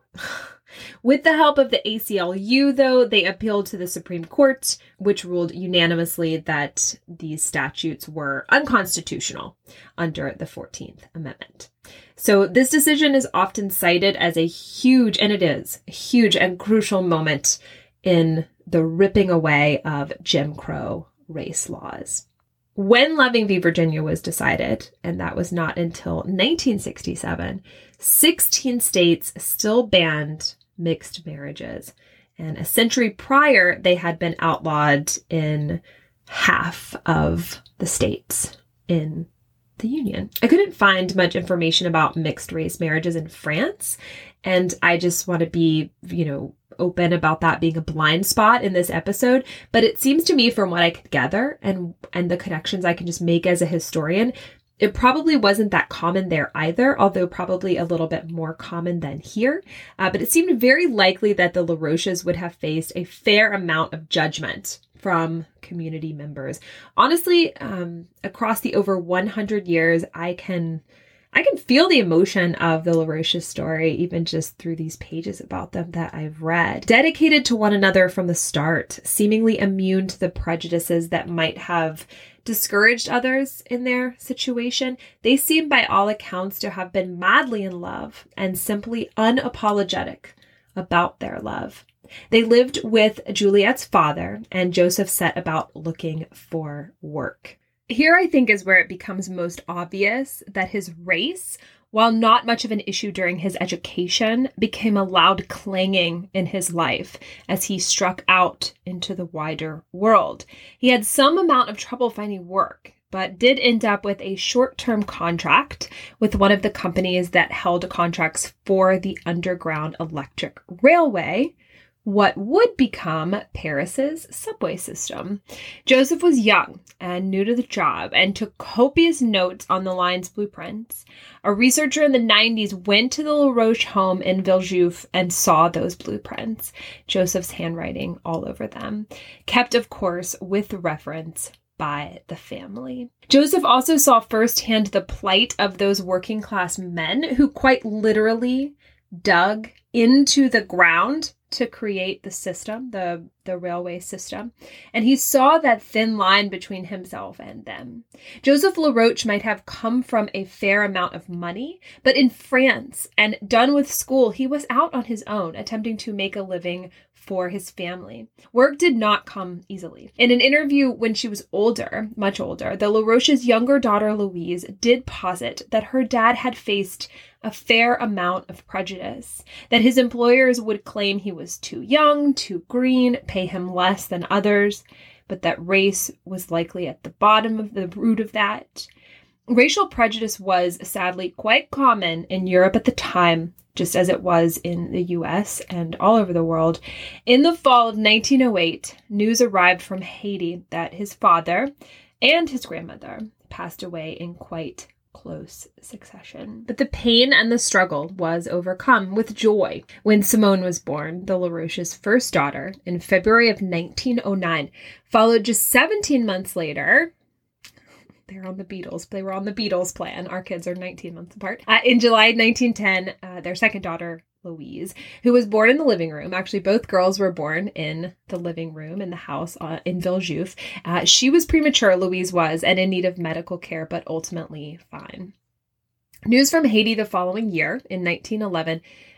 With the help of the A C L U, though, they appealed to the Supreme Court, which ruled unanimously that these statutes were unconstitutional under the fourteenth Amendment. So this decision is often cited as a huge, and it is, a huge and crucial moment in the ripping away of Jim Crow race laws. When Loving v. Virginia was decided, and that was not until nineteen sixty-seven, sixteen states still banned mixed marriages. And a century prior, they had been outlawed in half of the states in the Union. I couldn't find much information about mixed race marriages in France, and I just want to be, you know, open about that being a blind spot in this episode. But it seems to me, from what I could gather and and the connections I can just make as a historian, it probably wasn't that common there either, although probably a little bit more common than here. Uh, but it seemed very likely that the LaRoches would have faced a fair amount of judgment from community members. Honestly, um, across the over one hundred years, I can I can feel the emotion of the LaRoches story, even just through these pages about them that I've read. Dedicated to one another from the start, seemingly immune to the prejudices that might have discouraged others in their situation, they seem by all accounts to have been madly in love and simply unapologetic about their love. They lived with Juliet's father, and Joseph set about looking for work. Here, I think, is where it becomes most obvious that his race, while not much of an issue during his education, became a loud clanging in his life as he struck out into the wider world. He had some amount of trouble finding work, but did end up with a short-term contract with one of the companies that held contracts for the Underground Electric Railway, what would become Paris's subway system. Joseph was young and new to the job and took copious notes on the line's blueprints. A researcher in the nineties went to the LaRoche home in Villejuif and saw those blueprints, Joseph's handwriting all over them, kept, of course, with reference by the family. Joseph also saw firsthand the plight of those working class men who quite literally dug into the ground to create the system, the, the railway system. And he saw that thin line between himself and them. Joseph LaRoche might have come from a fair amount of money, but in France and done with school, he was out on his own, attempting to make a living for his family. Work did not come easily. In an interview when she was older, much older, the LaRoche's younger daughter, Louise, did posit that her dad had faced a fair amount of prejudice, that his employers would claim he was too young, too green, pay him less than others, but that race was likely at the bottom of the root of that. Racial prejudice was sadly quite common in Europe at the time, just as it was in the U S and all over the world. In the fall of nineteen oh eight, news arrived from Haiti that his father and his grandmother passed away in quite close succession. But the pain and the struggle was overcome with joy when Simone was born, the LaRoche's first daughter, in February of nineteen oh nine, followed just seventeen months later. They're on the Beatles. They were on the Beatles plan. Our kids are nineteen months apart. Uh, in July nineteen ten, uh, their second daughter, Louise, who was born in the living room. Actually, both girls were born in the living room in the house uh, in Villejuif. Uh, she was premature, Louise was, and in need of medical care, but ultimately fine. News from Haiti the following year, in nineteen eleven,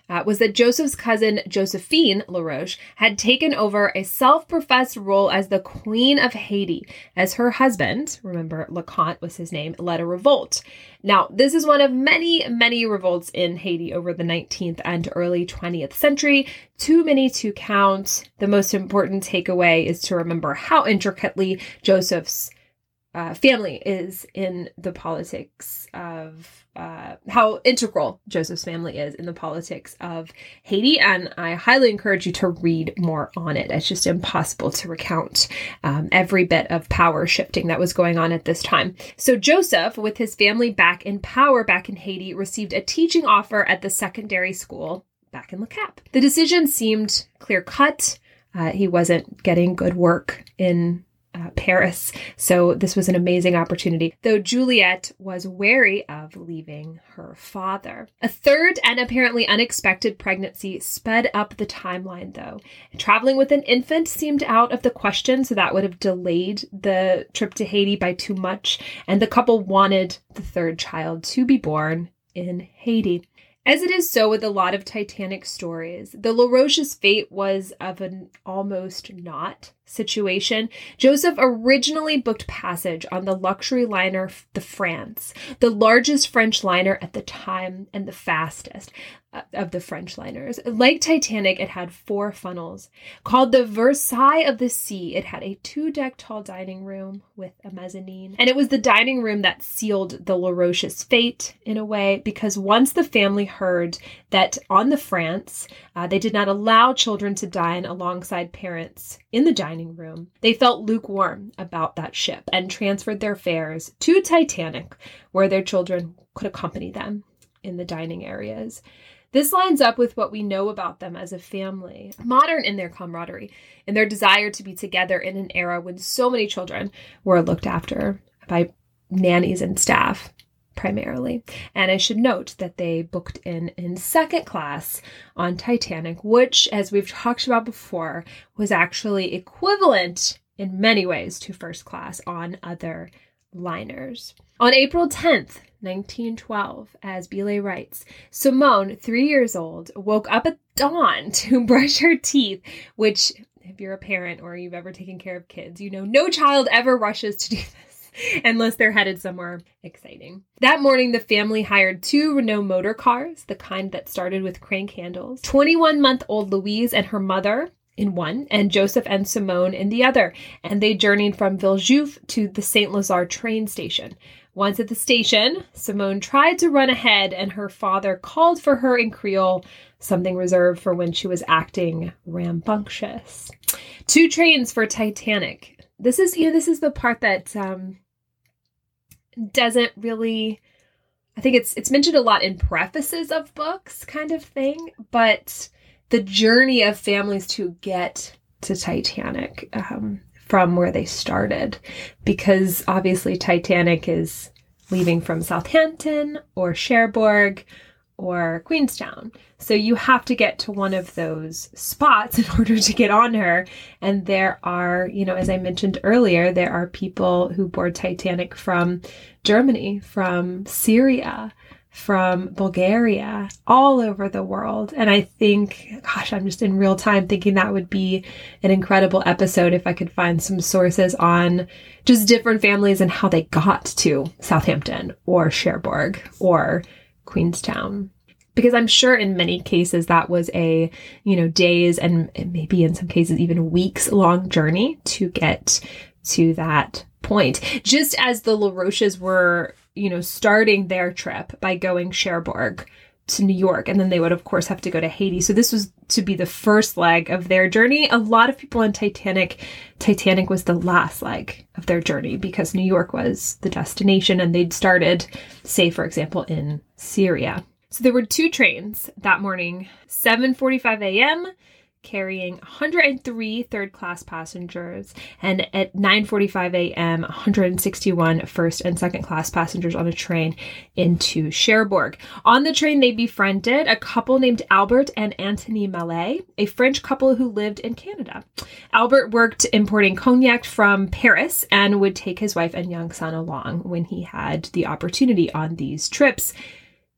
uh, was that Joseph's cousin, Josephine LaRoche, had taken over a self-professed role as the Queen of Haiti, as her husband, remember LeConte was his name, led a revolt. Now, this is one of many, many revolts in Haiti over the nineteenth and early twentieth century. Too many to count. The most important takeaway is to remember how intricately Joseph's uh, family is in the politics of, uh, how integral Joseph's family is in the politics of Haiti. And I highly encourage you to read more on it. It's just impossible to recount um, every bit of power shifting that was going on at this time. So Joseph, with his family back in power back in Haiti, received a teaching offer at the secondary school back in Le Cap. The decision seemed clear-cut. Uh, he wasn't getting good work in Uh, Paris. So this was an amazing opportunity, though Juliette was wary of leaving her father. A third and apparently unexpected pregnancy sped up the timeline, though. Traveling with an infant seemed out of the question, so that would have delayed the trip to Haiti by too much, and the couple wanted the third child to be born in Haiti. As it is so with a lot of Titanic stories, the LaRoche's fate was of an almost not situation. Joseph originally booked passage on the luxury liner the France, the largest French liner at the time and the fastest of the French liners. Like Titanic, it had four funnels. Called the Versailles of the Sea, it had a two-deck tall dining room with a mezzanine. And it was the dining room that sealed the LaRoche's fate, in a way, because once the family heard that on the France, uh, they did not allow children to dine alongside parents in the dining room, they felt lukewarm about that ship and transferred their fares to Titanic, where their children could accompany them in the dining areas. This lines up with what we know about them as a family, modern in their camaraderie, in their desire to be together in an era when so many children were looked after by nannies and staff, primarily. And I should note that they booked in in second class on Titanic, which, as we've talked about before, was actually equivalent in many ways to first class on other liners. On April tenth, nineteen twelve, as Billet writes, Simone, three years old, woke up at dawn to brush her teeth, which, if you're a parent or you've ever taken care of kids, you know no child ever rushes to do this unless they're headed somewhere exciting. That morning, the family hired two Renault motor cars, the kind that started with crank handles, twenty-one-month-old Louise and her mother in one, and Joseph and Simone in the other, and they journeyed from Villejuif to the Saint Lazare train station. Once at the station, Simone tried to run ahead, and her father called for her in Creole, something reserved for when she was acting rambunctious. Two trains for Titanic. This is, you know, this is the part that um, doesn't really, I think it's it's mentioned a lot in prefaces of books, kind of thing, but the journey of families to get to Titanic um, from where they started, because obviously Titanic is leaving from Southampton or Cherbourg or Queenstown. So you have to get to one of those spots in order to get on her. And there are, you know, as I mentioned earlier, there are people who board Titanic from Germany, from Syria, from Bulgaria, all over the world. And I think, gosh, I'm just in real time thinking that would be an incredible episode if I could find some sources on just different families and how they got to Southampton or Cherbourg or Queenstown. Because I'm sure in many cases that was a, you know, days and maybe in some cases even weeks long journey to get to that point. Just as the LaRoches were, you know, starting their trip by going Cherbourg to New York, and then they would of course have to go to Haiti. So this was to be the first leg of their journey. A lot of people on Titanic, Titanic was the last leg of their journey because New York was the destination and they'd started, say for example, in Syria. So there were two trains that morning, seven forty-five a.m., carrying one hundred three third-class passengers, and at nine forty-five a.m., one hundred sixty-one first and second-class passengers on a train into Cherbourg. On the train, they befriended a couple named Albert and Anthony Mallet, a French couple who lived in Canada. Albert worked importing cognac from Paris and would take his wife and young son along when he had the opportunity on these trips.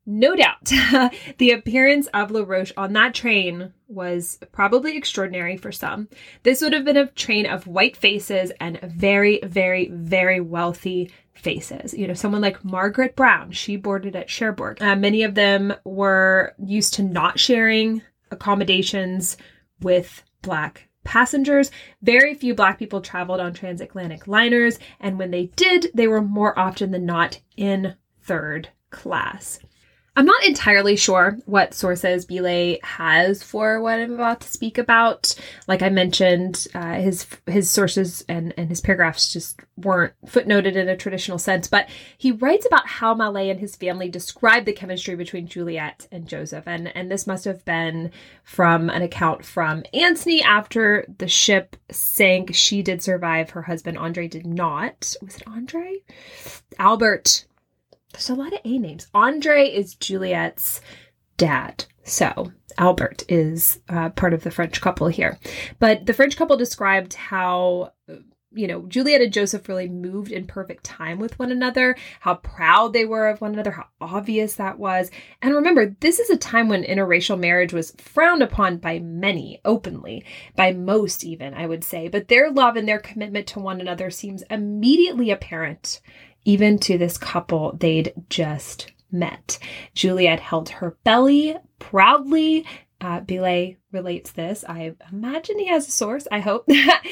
No doubt, the appearance of LaRoche on that train was probably extraordinary for some. This would have been a train of white faces and very, very, very wealthy faces. You know, someone like Margaret Brown, she boarded at Cherbourg. Uh, many of them were used to not sharing accommodations with Black passengers. Very few Black people traveled on transatlantic liners, and when they did, they were more often than not in third class. I'm not entirely sure what sources Billet has for what I'm about to speak about. Like I mentioned, uh, his his sources and, and his paragraphs just weren't footnoted in a traditional sense, but he writes about how Malet and his family described the chemistry between Juliet and Joseph. And, and this must have been from an account from Antony after the ship sank. She did survive. Her husband, Andre, did not. Was it Andre? Albert. There's a lot of A names. Andre is Juliet's dad. So Albert is uh, part of the French couple here. But the French couple described how, you know, Juliet and Joseph really moved in perfect time with one another, how proud they were of one another, how obvious that was. And remember, this is a time when interracial marriage was frowned upon by many, openly, by most even, I would say. But their love and their commitment to one another seems immediately apparent even to this couple they'd just met. Juliet held her belly proudly. Uh, Billet relates this. I imagine he has a source, I hope,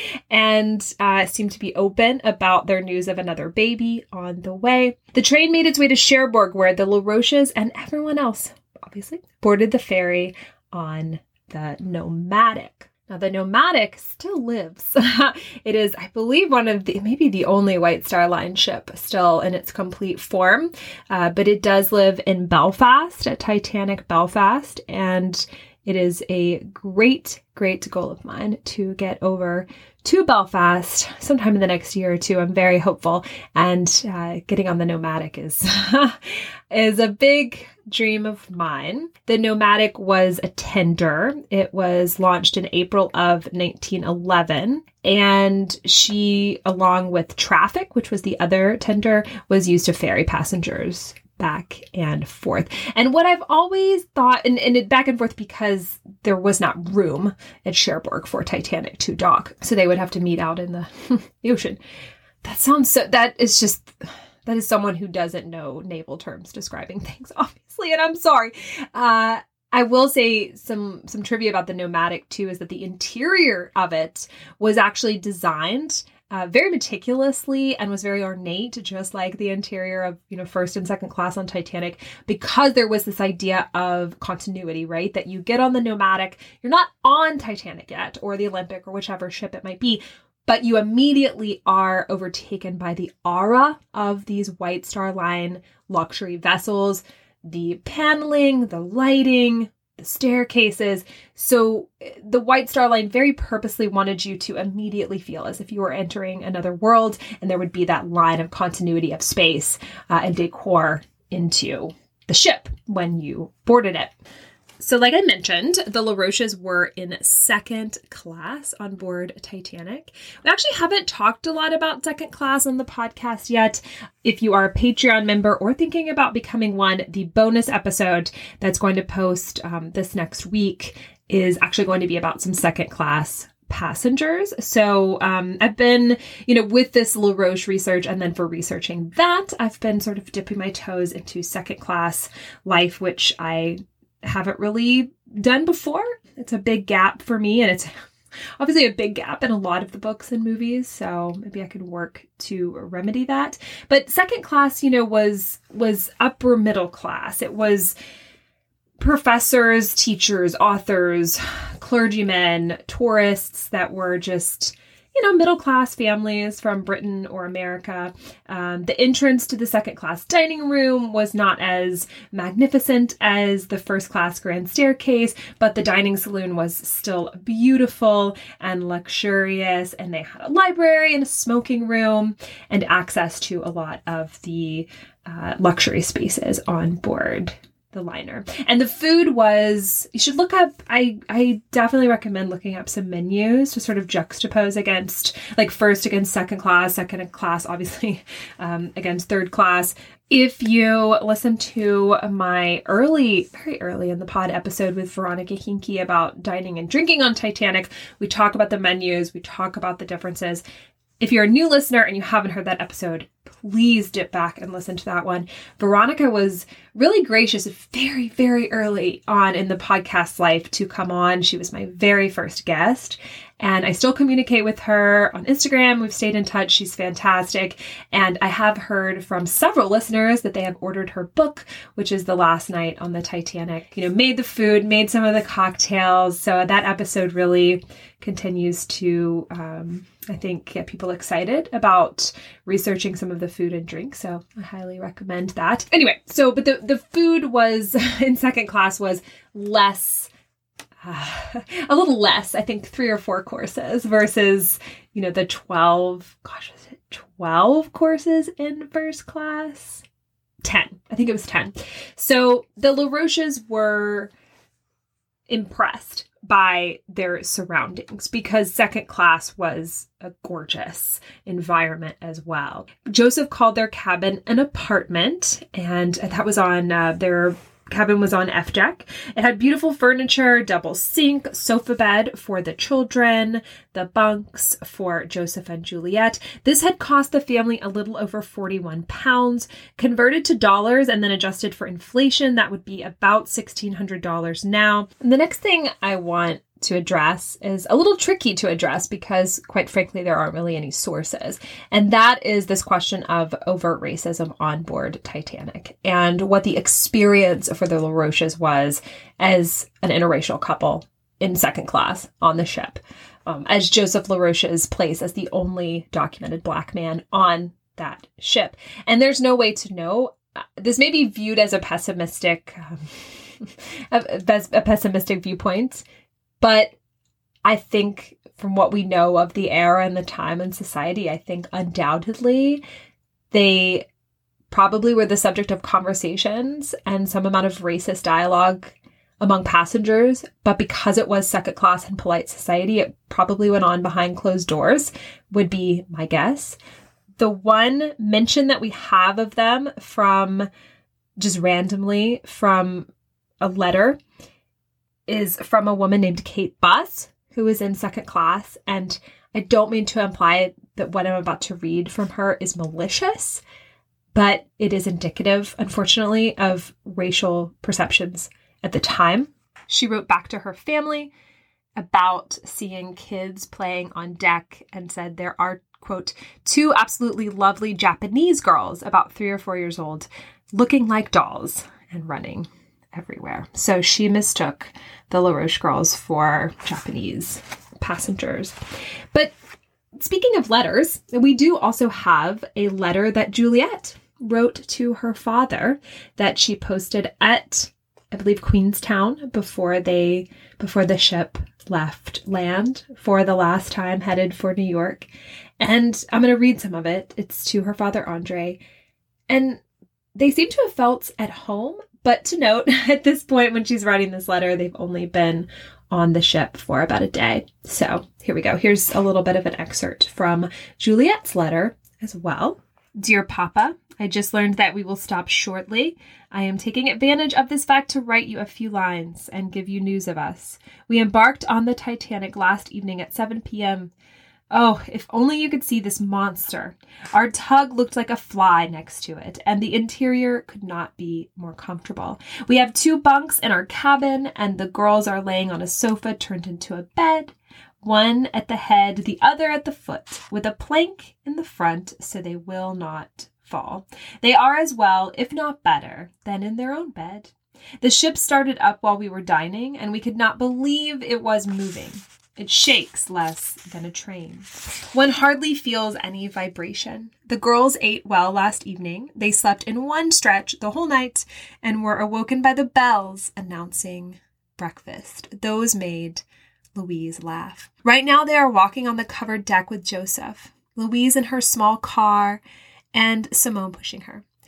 and uh, seemed to be open about their news of another baby on the way. The train made its way to Cherbourg, where the LaRoches and everyone else, obviously, boarded the ferry on the Nomadic. Now, the Nomadic still lives. It is, I believe, one of the, maybe the only White Star Line ship still in its complete form, uh, but it does live in Belfast, at Titanic Belfast, and it is a great, great goal of mine to get over to Belfast sometime in the next year or two. I'm very hopeful, and uh, getting on the Nomadic is is a big dream of mine. The Nomadic was a tender. It was launched in April of nineteen eleven, and she, along with Traffic, which was the other tender, was used to ferry passengers back and forth. And what I've always thought, and, and it back and forth because there was not room at Cherbourg for Titanic to dock. So they would have to meet out in the, the ocean. That sounds so, that is just, that is someone who doesn't know naval terms describing things, obviously. And I'm sorry. Uh, I will say some, some trivia about the Nomadic too, is that the interior of it was actually designed Uh, very meticulously and was very ornate, just like the interior of, you know, first and second class on Titanic, because there was this idea of continuity, right? That you get on the Nomadic, you're not on Titanic yet, or the Olympic, or whichever ship it might be, but you immediately are overtaken by the aura of these White Star Line luxury vessels, the paneling, the lighting, the staircases. So the White Star Line very purposely wanted you to immediately feel as if you were entering another world, and there would be that line of continuity of space uh, and decor into the ship when you boarded it. So like I mentioned, the LaRoches were in second class on board Titanic. We actually haven't talked a lot about second class on the podcast yet. If you are a Patreon member or thinking about becoming one, the bonus episode that's going to post um, this next week is actually going to be about some second class passengers. So um, I've been, you know, with this LaRoche research, and then for researching that, I've been sort of dipping my toes into second class life, which I haven't really done before. It's a big gap for me, and it's obviously a big gap in a lot of the books and movies, so maybe I could work to remedy that. But second class, you know, was was upper middle class. It was professors, teachers, authors, clergymen, tourists that were just, you know, middle-class families from Britain or America. Um, the entrance to the second-class dining room was not as magnificent as the first-class grand staircase, but the dining saloon was still beautiful and luxurious, and they had a library and a smoking room and access to a lot of the uh, luxury spaces on board the liner. And the food was, you should look up, I, I definitely recommend looking up some menus to sort of juxtapose against, like first against second class, second class, obviously um, against third class. If you listen to my early, very early in the pod episode with Veronica Hinke about dining and drinking on Titanic, we talk about the menus, we talk about the differences. If you're a new listener and you haven't heard that episode, please dip back and listen to that one. Veronica was really gracious very, very early on in the podcast's life to come on. She was my very first guest, and I still communicate with her on Instagram. We've stayed in touch. She's fantastic. And I have heard from several listeners that they have ordered her book, which is The Last Night on the Titanic. You know, made the food, made some of the cocktails. So that episode really continues to, um, I think, get people excited about researching some of the food and drink. So I highly recommend that. Anyway, so, but the, the food was in second class was less, uh, a little less, I think three or four courses versus, you know, the twelve, gosh, was it twelve courses in first class? ten. I think it was ten. So the LaRoches were impressed by their surroundings because second class was a gorgeous environment as well. Joseph called their cabin an apartment, and that was on uh, their cabin was on F deck. It had beautiful furniture, double sink, sofa bed for the children, the bunks for Joseph and Juliet. This had cost the family a little over forty-one pounds. Converted to dollars and then adjusted for inflation, that would be about sixteen hundred dollars now. And the next thing I want to address is a little tricky to address because, quite frankly, there aren't really any sources. And that is this question of overt racism on board Titanic and what the experience for the LaRoches was as an interracial couple in second class on the ship, um, as Joseph LaRoche's place as the only documented Black man on that ship. And there's no way to know. This may be viewed as a pessimistic, um, a, a pessimistic viewpoint, but I think from what we know of the era and the time and society, I think undoubtedly they probably were the subject of conversations and some amount of racist dialogue among passengers. But because it was second class and polite society, it probably went on behind closed doors, would be my guess. The one mention that we have of them from just randomly from a letter is from a woman named Kate Buss, who is in second class. And I don't mean to imply that what I'm about to read from her is malicious, but it is indicative, unfortunately, of racial perceptions at the time. She wrote back to her family about seeing kids playing on deck and said there are, quote, two absolutely lovely Japanese girls about three or four years old looking like dolls and running everywhere. So she mistook the LaRoche girls for Japanese passengers. But speaking of letters, we do also have a letter that Juliet wrote to her father that she posted at, I believe, Queenstown before they, before the ship left land for the last time, headed for New York. And I'm going to read some of it. It's to her father, Andre. And they seem to have felt at home. But to note, at this point, when she's writing this letter, they've only been on the ship for about a day. So here we go. Here's a little bit of an excerpt from Juliet's letter as well. Dear Papa, I just learned that we will stop shortly. I am taking advantage of this fact to write you a few lines and give you news of us. We embarked on the Titanic last evening at seven p.m. Oh, if only you could see this monster. Our tug looked like a fly next to it, and the interior could not be more comfortable. We have two bunks in our cabin, and the girls are laying on a sofa turned into a bed, one at the head, the other at the foot, with a plank in the front so they will not fall. They are as well, if not better, than in their own bed. The ship started up while we were dining, and we could not believe it was moving. It shakes less than a train. One hardly feels any vibration. The girls ate well last evening. They slept in one stretch the whole night and were awoken by the bells announcing breakfast. Those made Louise laugh. Right now they are walking on the covered deck with Joseph, Louise in her small car, and Simone pushing her.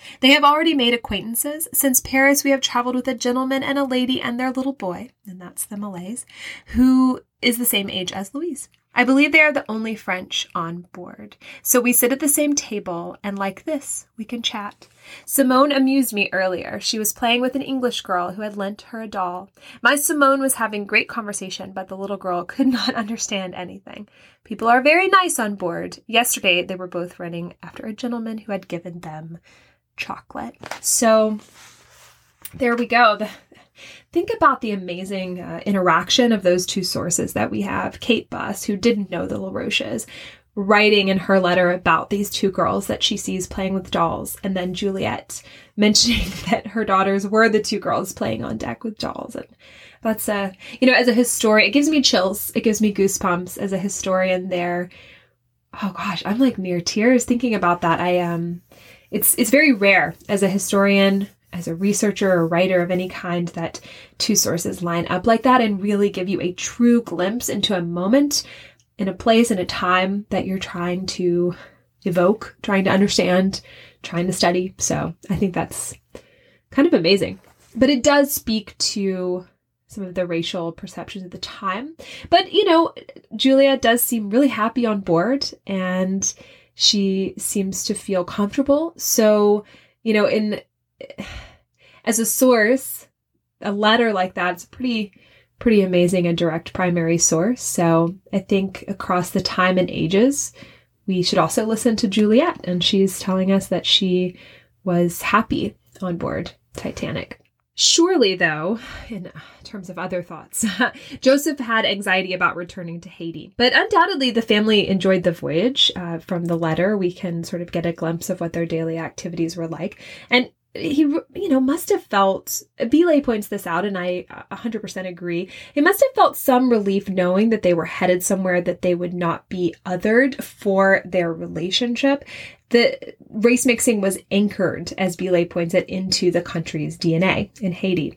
They have already made acquaintances. Since Paris, we have traveled with a gentleman and a lady and their little boy, and that's the Malays, who is the same age as Louise. I believe they are the only French on board. So we sit at the same table, and like this, we can chat. Simone amused me earlier. She was playing with an English girl who had lent her a doll. My Simone was having great conversation, but the little girl could not understand anything. People are very nice on board. Yesterday, they were both running after a gentleman who had given them chocolate. So there we go. The, think about the amazing uh, interaction of those two sources that we have. Kate Buss, who didn't know the LaRoches, writing in her letter about these two girls that she sees playing with dolls, and then Juliet mentioning that her daughters were the two girls playing on deck with dolls. And that's a, uh, you know, as a historian, it gives me chills. It gives me goosebumps as a historian there. Oh gosh, I'm like near tears thinking about that. I, um, it's, it's very rare as a historian, as a researcher or writer of any kind, that two sources line up like that and really give you a true glimpse into a moment in a place and a time that you're trying to evoke, trying to understand, trying to study. So I think that's kind of amazing. But it does speak to some of the racial perceptions at the time. But, you know, Julia does seem really happy on board, and she seems to feel comfortable. So, you know, in as a source, a letter like that is a pretty pretty amazing and direct primary source. So I think across the time and ages, we should also listen to Juliet. And she's telling us that she was happy on board Titanic. Surely, though, in terms of other thoughts, Joseph had anxiety about returning to Haiti. But undoubtedly, the family enjoyed the voyage. Uh, from the letter, we can sort of get a glimpse of what their daily activities were like. And he, you know, must have felt, Belay points this out, and I one hundred percent agree. He must have felt some relief knowing that they were headed somewhere that they would not be othered for their relationship. The race mixing was anchored, as Belay points it, into the country's D N A in Haiti.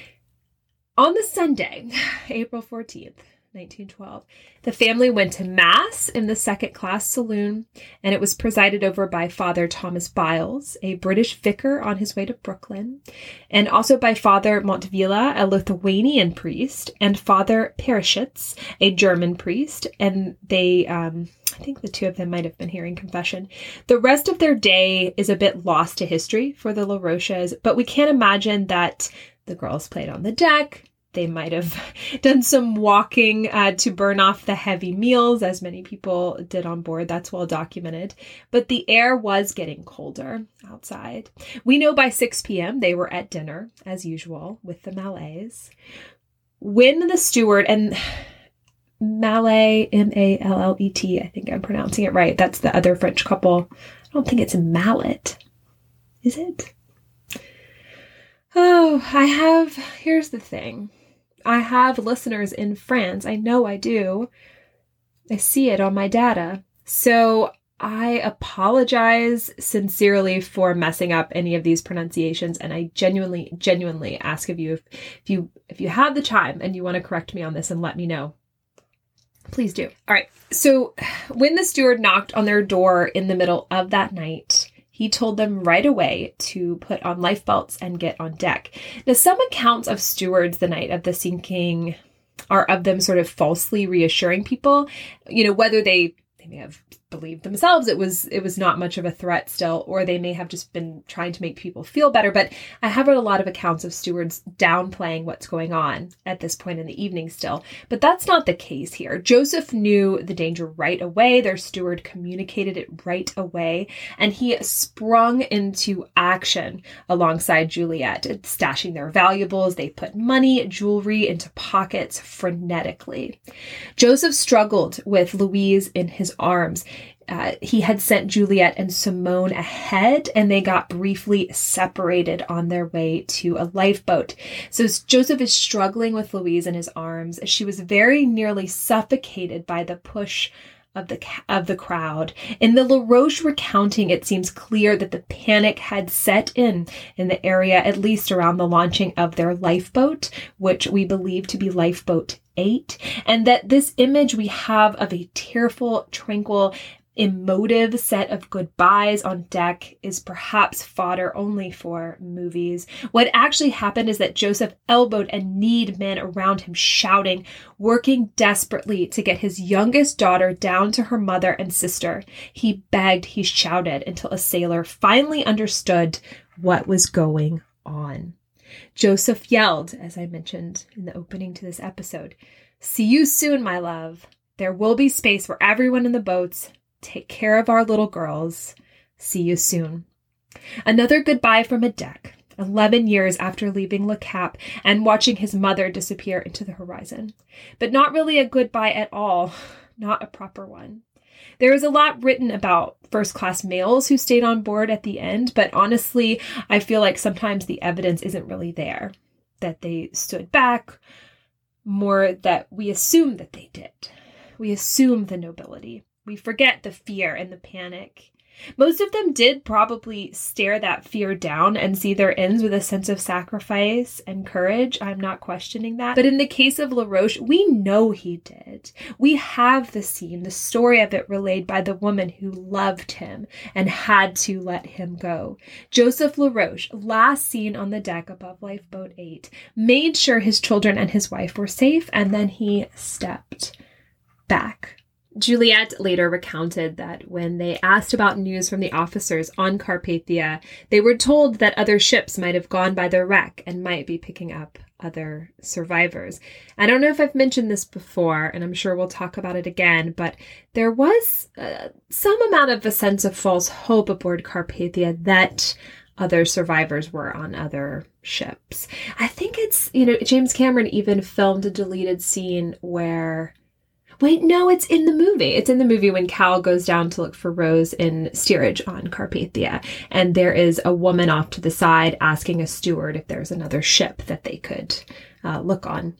On the Sunday, April fourteenth, nineteen twelve, the family went to Mass in the second-class saloon, and it was presided over by Father Thomas Biles, a British vicar on his way to Brooklyn, and also by Father Montvilla, a Lithuanian priest, and Father Perischitz, a German priest, and they, um, I think the two of them might have been hearing confession. The rest of their day is a bit lost to history for the LaRoches, but we can't imagine that the girls played on the deck. They might have done some walking uh, to burn off the heavy meals, as many people did on board. That's well documented. But the air was getting colder outside. We know by six p.m. they were at dinner, as usual, with the Malays. When the steward, and Mallet, M A L L E T, I think I'm pronouncing it right. That's the other French couple. I don't think it's Mallet. Is it? Oh, I have, here's the thing. I have listeners in France. I know I do. I see it on my data. So I apologize sincerely for messing up any of these pronunciations. And I genuinely, genuinely ask of you, if, if you, if you have the time and you want to correct me on this and let me know, please do. All right. So when the steward knocked on their door in the middle of that night, he told them right away to put on life belts and get on deck. Now, some accounts of stewards the night of the sinking are of them sort of falsely reassuring people, you know, whether they, they may have believed themselves it was it was not much of a threat still, or they may have just been trying to make people feel better. But I have read a lot of accounts of stewards downplaying what's going on at this point in the evening still. But that's not the case here. Joseph knew the danger right away. Their steward communicated it right away, and he sprung into action alongside Juliet, stashing their valuables. They put money, jewelry into pockets frenetically. Joseph struggled with Louise in his arms. Uh, he had sent Juliet and Simone ahead, and they got briefly separated on their way to a lifeboat. So Joseph is struggling with Louise in his arms. She was very nearly suffocated by the push of the of the crowd. In the LaRoche recounting, it seems clear that the panic had set in in the area, at least around the launching of their lifeboat, which we believe to be lifeboat eight, and that this image we have of a tearful, tranquil, emotive set of goodbyes on deck is perhaps fodder only for movies. What actually happened is that Joseph elbowed and kneed men around him, shouting, working desperately to get his youngest daughter down to her mother and sister. He begged, he shouted, until a sailor finally understood what was going on. Joseph yelled, as I mentioned in the opening to this episode, "See you soon, my love. There will be space for everyone in the boats. Take care of our little girls. See you soon." Another goodbye from a deck, eleven years after leaving Le Cap and watching his mother disappear into the horizon. But not really a goodbye at all, not a proper one. There is a lot written about first-class males who stayed on board at the end, but honestly, I feel like sometimes the evidence isn't really there, that they stood back, more that we assume that they did. We assume the nobility. We forget the fear and the panic. Most of them did probably stare that fear down and see their ends with a sense of sacrifice and courage. I'm not questioning that. But in the case of Laroche, we know he did. We have the scene, the story of it relayed by the woman who loved him and had to let him go. Joseph Laroche, last seen on the deck above Lifeboat eight, made sure his children and his wife were safe, and then he stepped back. Juliet later recounted that when they asked about news from the officers on Carpathia, they were told that other ships might have gone by the wreck and might be picking up other survivors. I don't know if I've mentioned this before, and I'm sure we'll talk about it again, but there was uh, some amount of a sense of false hope aboard Carpathia that other survivors were on other ships. I think it's, you know, James Cameron even filmed a deleted scene where Wait, no, it's in the movie. It's in the movie when Cal goes down to look for Rose in steerage on Carpathia. And there is a woman off to the side asking a steward if there's another ship that they could uh, look on.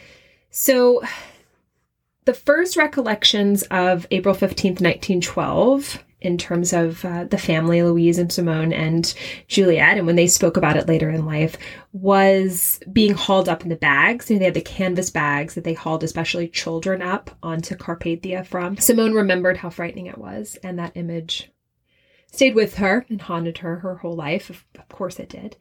So the first recollections of April fifteenth, nineteen twelve, in terms of uh, the family, Louise and Simone and Juliet, and when they spoke about it later in life, was being hauled up in the bags. You know, they had the canvas bags that they hauled especially children up onto Carpathia from. Simone remembered how frightening it was, and that image stayed with her and haunted her her whole life. Of, of course it did.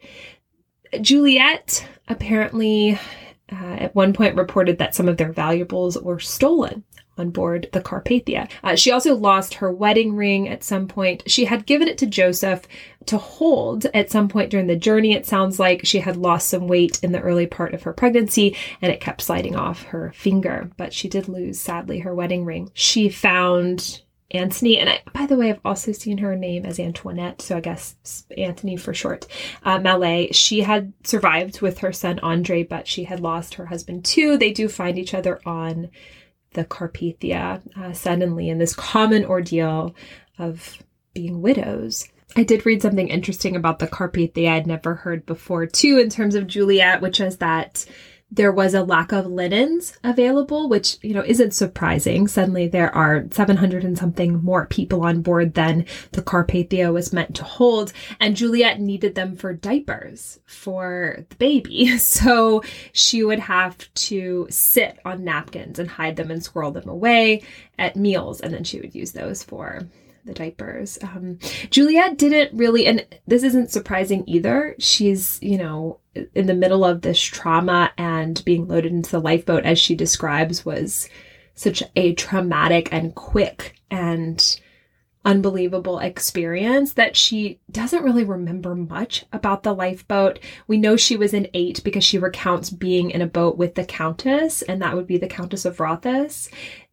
Juliet apparently uh, at one point reported that some of their valuables were stolen on board the Carpathia. Uh, she also lost her wedding ring at some point. She had given it to Joseph to hold at some point during the journey. It sounds like she had lost some weight in the early part of her pregnancy and it kept sliding off her finger, but she did lose, sadly, her wedding ring. She found Antony, and I, by the way, I've also seen her name as Antoinette, so I guess Antony for short, uh, Mallet. She had survived with her son Andre, but she had lost her husband too. They do find each other on the Carpathia uh, suddenly in this common ordeal of being widows. I did read something interesting about the Carpathia I'd never heard before too in terms of Juliet, which is that there was a lack of linens available, which, you know, isn't surprising. Suddenly there are seven hundred and something more people on board than the Carpathia was meant to hold. And Juliet needed them for diapers for the baby. So she would have to sit on napkins and hide them and squirrel them away at meals. And then she would use those for the diapers. Um, Juliet didn't really, and this isn't surprising either. She's, you know, in the middle of this trauma, and being loaded into the lifeboat, as she describes, was such a traumatic and quick and unbelievable experience that she doesn't really remember much about the lifeboat. We know she was in eight because she recounts being in a boat with the Countess, and that would be the Countess of Rothas.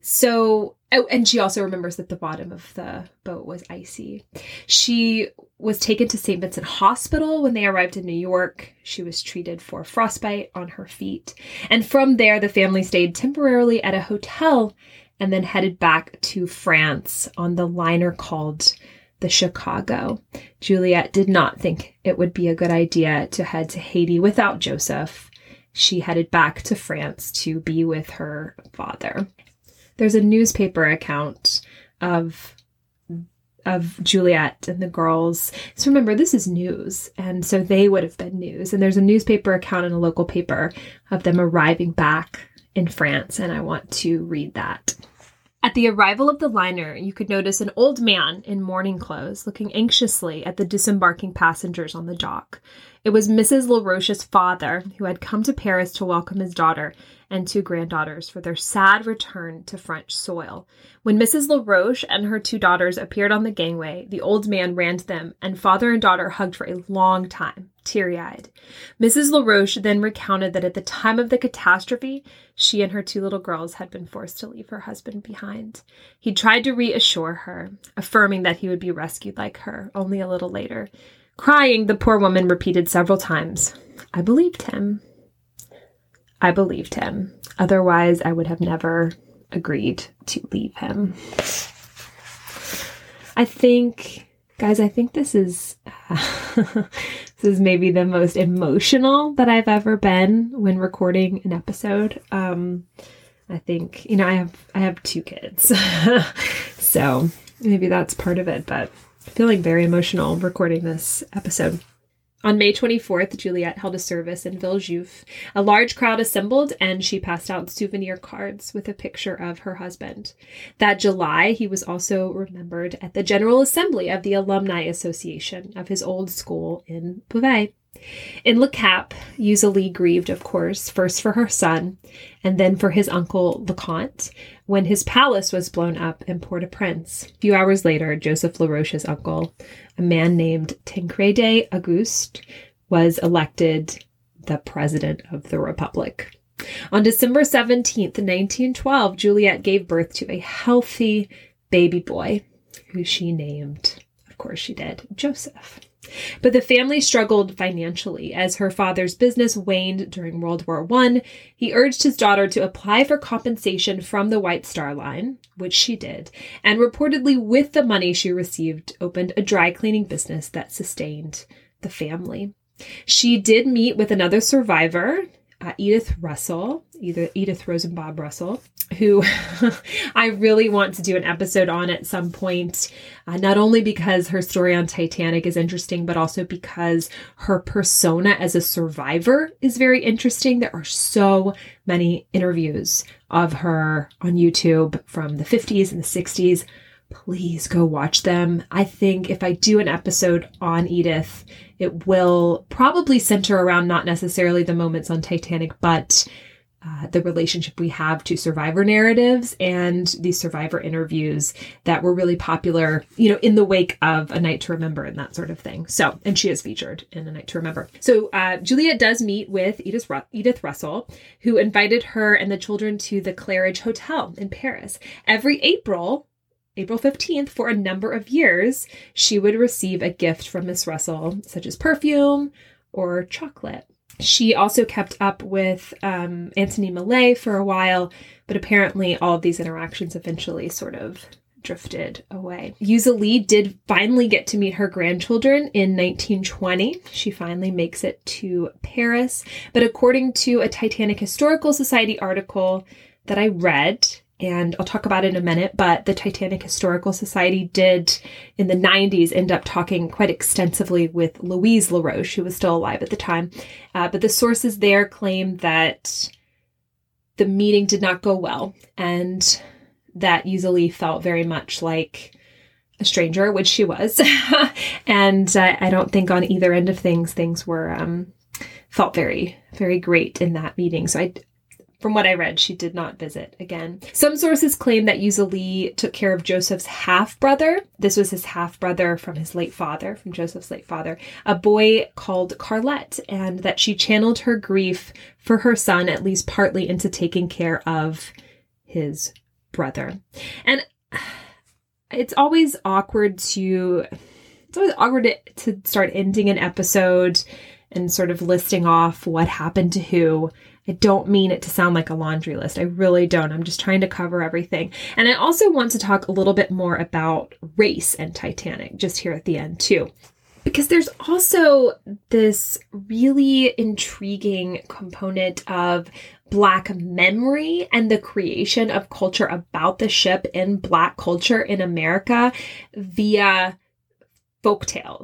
So, oh, and she also remembers that the bottom of the boat was icy. She was taken to Saint Vincent Hospital when they arrived in New York. She was treated for frostbite on her feet. And from there, the family stayed temporarily at a hotel and then headed back to France on the liner called the Chicago. Juliet did not think it would be a good idea to head to Haiti without Joseph. She headed back to France to be with her father. There's a newspaper account of of Juliet and the girls. So remember, this is news, and so they would have been news. And there's a newspaper account in a local paper of them arriving back in France, and I want to read that. At the arrival of the liner, you could notice an old man in mourning clothes looking anxiously at the disembarking passengers on the dock. It was Missus LaRoche's father, who had come to Paris to welcome his daughter and two granddaughters for their sad return to French soil. When Missus LaRoche and her two daughters appeared on the gangway, the old man ran to them, and father and daughter hugged for a long time, teary-eyed. Missus LaRoche then recounted that at the time of the catastrophe, she and her two little girls had been forced to leave her husband behind. He tried to reassure her, affirming that he would be rescued like her only a little later. Crying, the poor woman repeated several times, "I believed him. I believed him. Otherwise, I would have never agreed to leave him." I think, guys, I think this is, uh, this is maybe the most emotional that I've ever been when recording an episode. Um, I think, you know, I have, I have two kids, so maybe that's part of it, but feeling very emotional recording this episode. On May twenty-fourth, Juliette held a service in Villejuif. A large crowd assembled, and she passed out souvenir cards with a picture of her husband. That July, he was also remembered at the General Assembly of the Alumni Association of his old school in Beauvais. In Le Cap, Eulalie grieved, of course, first for her son, and then for his uncle Leconte, when his palace was blown up in Port-au-Prince. A few hours later, Joseph LaRoche's uncle, a man named Tancredi Auguste, was elected the president of the Republic. On December seventeenth, nineteen twelve, Juliette gave birth to a healthy baby boy, who she named, of course she did, Joseph. But the family struggled financially as her father's business waned during World War One. He urged his daughter to apply for compensation from the White Star Line, which she did, and reportedly with the money she received, opened a dry cleaning business that sustained the family. She did meet with another survivor, uh, Edith Russell, either Edith Rosenbaum Russell, who I really want to do an episode on at some point, uh, not only because her story on Titanic is interesting, but also because her persona as a survivor is very interesting. There are so many interviews of her on YouTube from the fifties and the sixties. Please go watch them. I think if I do an episode on Edith, it will probably center around not necessarily the moments on Titanic, but Uh, the relationship we have to survivor narratives and these survivor interviews that were really popular, you know, in the wake of A Night to Remember and that sort of thing. So, and she is featured in A Night to Remember. So uh, Juliette does meet with Edith, Ru- Edith Russell, who invited her and the children to the Claridge Hotel in Paris. Every April, April fifteenth, for a number of years, she would receive a gift from Miss Russell, such as perfume or chocolate. She also kept up with um, Antony Millais for a while, but apparently all of these interactions eventually sort of drifted away. Eulalie did finally get to meet her grandchildren in nineteen twenty. She finally makes it to Paris. But according to a Titanic Historical Society article that I read, and I'll talk about it in a minute, but the Titanic Historical Society did, in the nineties, end up talking quite extensively with Louise LaRoche, who was still alive at the time. Uh, but the sources there claim that the meeting did not go well, and that Eulalie felt very much like a stranger, which she was. and uh, I don't think on either end of things, things were, um, felt very, very great in that meeting. So I From what I read, she did not visit again. Some sources claim that Eulalie took care of Joseph's half-brother. This was his half-brother from his late father, from Joseph's late father, a boy called Carlet, and that she channeled her grief for her son, at least partly, into taking care of his brother. And it's always awkward to, it's always awkward to, to start ending an episode and sort of listing off what happened to who. I don't mean it to sound like a laundry list. I really don't. I'm just trying to cover everything. And I also want to talk a little bit more about race and Titanic just here at the end too. Because there's also this really intriguing component of Black memory and the creation of culture about the ship in Black culture in America via folktales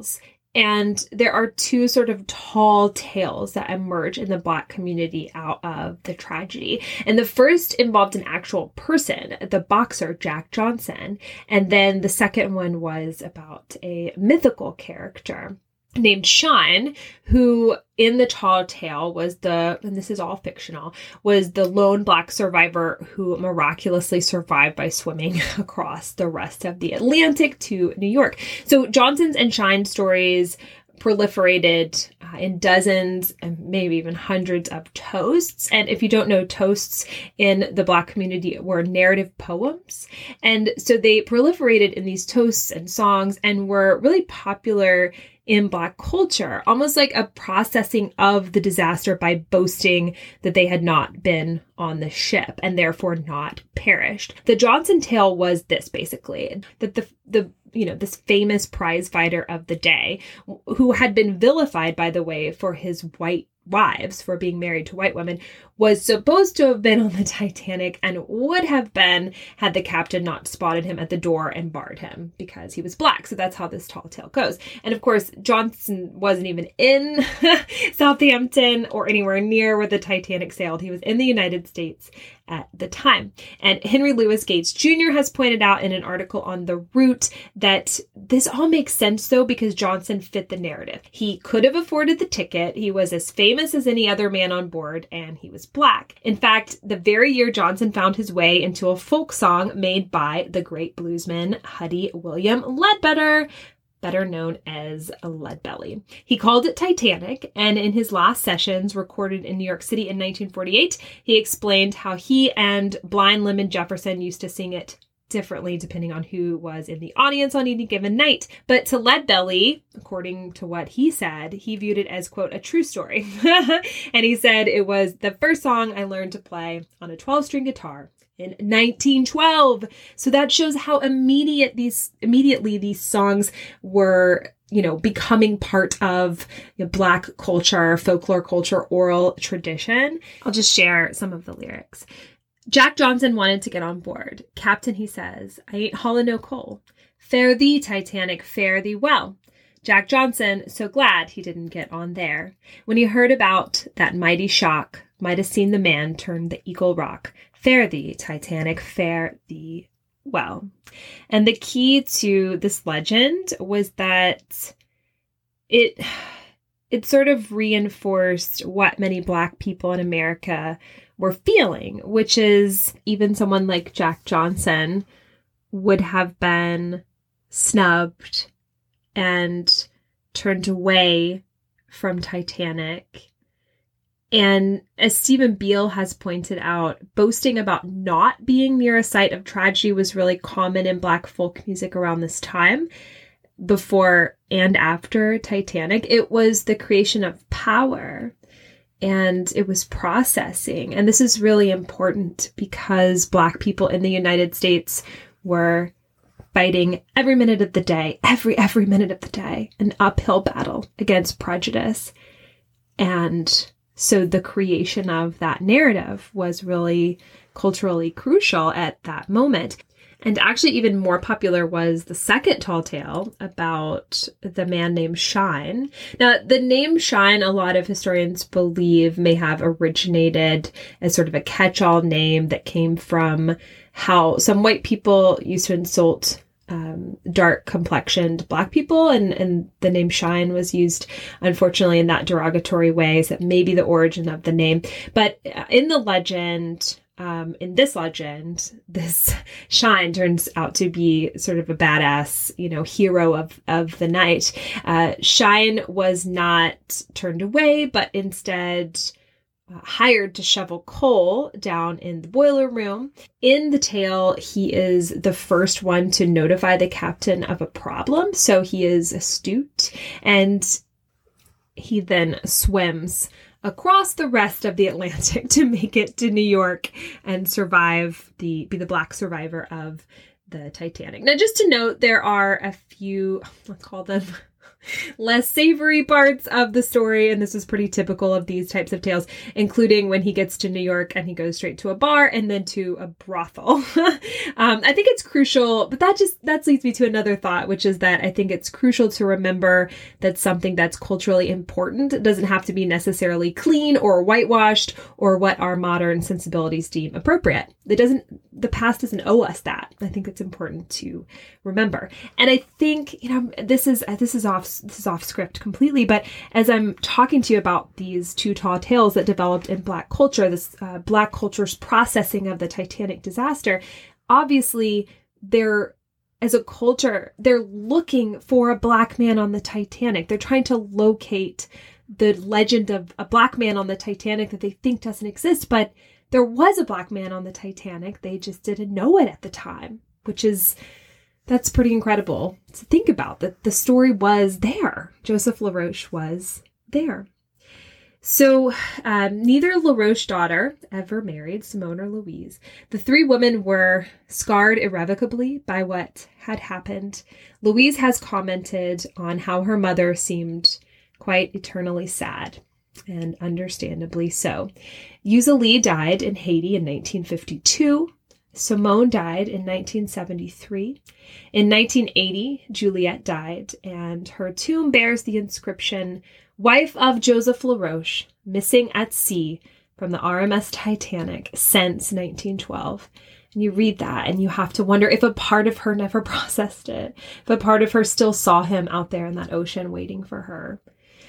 And there are two sort of tall tales that emerge in the Black community out of the tragedy. And the first involved an actual person, the boxer Jack Johnson. And then the second one was about a mythical character named Shine, who in the tall tale was the, and this is all fictional, was the lone Black survivor who miraculously survived by swimming across the rest of the Atlantic to New York. So Johnson's and Shine stories proliferated uh, in dozens and maybe even hundreds of toasts. And if you don't know, toasts in the Black community were narrative poems. And so they proliferated in these toasts and songs and were really popular in Black culture, almost like a processing of the disaster by boasting that they had not been on the ship and therefore not perished. The Johnson tale was this, basically, that the the you know, this famous prize fighter of the day, who had been vilified, by the way, for his white wives, for being married to white women, was supposed to have been on the Titanic and would have been had the captain not spotted him at the door and barred him because he was Black. So that's how this tall tale goes. And of course, Johnson wasn't even in Southampton or anywhere near where the Titanic sailed. He was in the United States at the time. And Henry Louis Gates Junior has pointed out in an article on The Root that this all makes sense, though, because Johnson fit the narrative. He could have afforded the ticket. He was as famous as any other man on board, and he was Black. In fact, the very year Johnson found his way into a folk song made by the great bluesman Huddie William Ledbetter, better known as Leadbelly. He called it Titanic, and in his last sessions recorded in New York City in nineteen forty-eight, he explained how he and Blind Lemon Jefferson used to sing it differently depending on who was in the audience on any given night. But to Leadbelly, according to what he said, he viewed it as, quote, a true story. And he said it was the first song I learned to play on a twelve-string guitar in nineteen twelve. So that shows how immediate these immediately these songs were, you know, becoming part of you know, Black culture, folklore culture, oral tradition. I'll just share some of the lyrics. Jack Johnson wanted to get on board. Captain, he says, I ain't hauling no coal. Fare thee, Titanic, fare thee well. Jack Johnson, so glad he didn't get on there. When he heard about that mighty shock, might have seen the man turn the Eagle Rock. Fare thee, Titanic, fare thee well. And the key to this legend was that it, it sort of reinforced what many Black people in America were feeling, which is even someone like Jack Johnson would have been snubbed and turned away from Titanic. And as Stephen Beale has pointed out, boasting about not being near a site of tragedy was really common in Black folk music around this time, before and after Titanic. It was the creation of power, and it was processing. And this is really important because Black people in the United States were fighting every minute of the day, every, every minute of the day, an uphill battle against prejudice. And so the creation of that narrative was really culturally crucial at that moment. And actually even more popular was the second tall tale about the man named Shine. Now, the name Shine, a lot of historians believe may have originated as sort of a catch-all name that came from how some white people used to insult um, dark-complexioned Black people, and, and the name Shine was used, unfortunately, in that derogatory way, so that may be the origin of the name. But in the legend... Um, in this legend, this Shine turns out to be sort of a badass, you know, hero of, of the night. Uh, Shine was not turned away, but instead uh, hired to shovel coal down in the boiler room. In the tale, he is the first one to notify the captain of a problem. So he is astute, and he then swims across the rest of the Atlantic to make it to New York and survive the, be the Black survivor of the Titanic. Now, just to note, there are a few, I'll call them less savory parts of the story. And this is pretty typical of these types of tales, including when he gets to New York and he goes straight to a bar and then to a brothel. um, I think it's crucial, but that just, that leads me to another thought, which is that I think it's crucial to remember that something that's culturally important doesn't have to be necessarily clean or whitewashed or what our modern sensibilities deem appropriate. It doesn't, the past doesn't owe us that. I think it's important to remember. And I think, you know, this is, this is off, this is off script completely, but as I'm talking to you about these two tall tales that developed in Black culture, this uh, Black culture's processing of the Titanic disaster, obviously they're, as a culture, they're looking for a Black man on the Titanic. They're trying to locate the legend of a Black man on the Titanic that they think doesn't exist, but there was a Black man on the Titanic. They just didn't know it at the time, which is, that's pretty incredible to think about, that the story was there. Joseph LaRoche was there. So um, neither LaRoche daughter ever married, Simone or Louise. The three women were scarred irrevocably by what had happened. Louise has commented on how her mother seemed quite eternally sad, and understandably so. Yuza Lee died in Haiti in nineteen fifty-two. Simone died in nineteen seventy-three. In nineteen eighty, Juliette died, and her tomb bears the inscription, "Wife of Joseph LaRoche, missing at sea from the R M S Titanic since nineteen twelve. And you read that and you have to wonder if a part of her never processed it, if a part of her still saw him out there in that ocean waiting for her.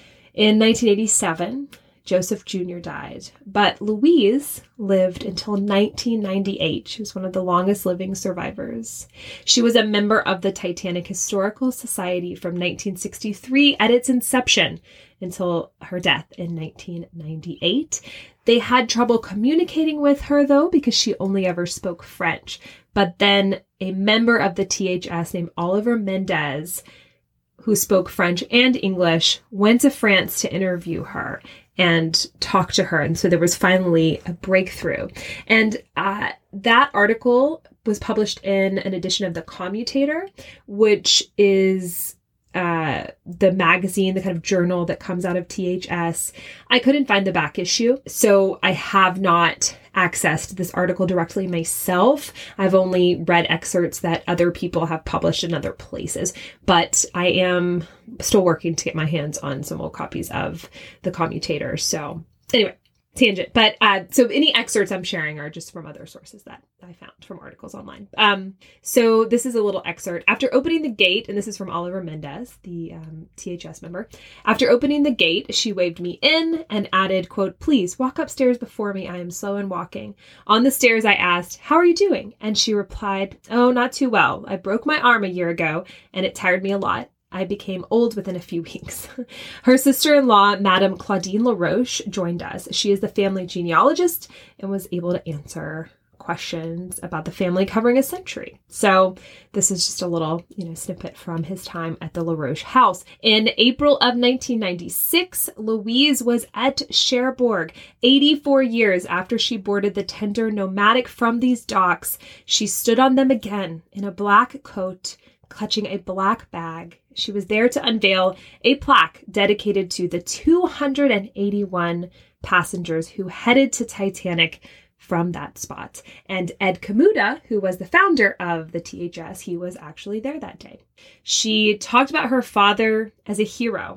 In nineteen eighty-seven, Joseph Junior died, but Louise lived until nineteen ninety-eight. She was one of the longest living survivors. She was a member of the Titanic Historical Society from nineteen sixty-three at its inception until her death in nineteen ninety-eight. They had trouble communicating with her, though, because she only ever spoke French. But then a member of the T H S named Oliver Mendez, who spoke French and English, went to France to interview her and talk to her. And so there was finally a breakthrough. And uh, that article was published in an edition of The Commutator, which is uh, the magazine, the kind of journal that comes out of T H S. I couldn't find the back issue, so I have not accessed this article directly myself. I've only read excerpts that other people have published in other places, but I am still working to get my hands on some old copies of The Commutator. So anyway, tangent. But uh, so any excerpts I'm sharing are just from other sources that I found from articles online. Um, so this is a little excerpt. After opening the gate, and this is from Oliver Mendez, the um, T H S member. After opening the gate, she waved me in and added, quote, "Please walk upstairs before me. I am slow in walking." On the stairs, I asked, "How are you doing?" And she replied, "Oh, not too well. I broke my arm a year ago and it tired me a lot. I became old within a few weeks." Her sister-in-law, Madame Claudine LaRoche, joined us. She is the family genealogist and was able to answer questions about the family covering a century. So this is just a little, you know, snippet from his time at the LaRoche house. In April of nineteen ninety-six, Louise was at Cherbourg. eighty-four years after she boarded the tender Nomadic from these docks, she stood on them again in a black coat, clutching a black bag. She was there to unveil a plaque dedicated to the two hundred eighty-one passengers who headed to Titanic from that spot. And Ed Kamuda, who was the founder of the T H S, he was actually there that day. She talked about her father as a hero,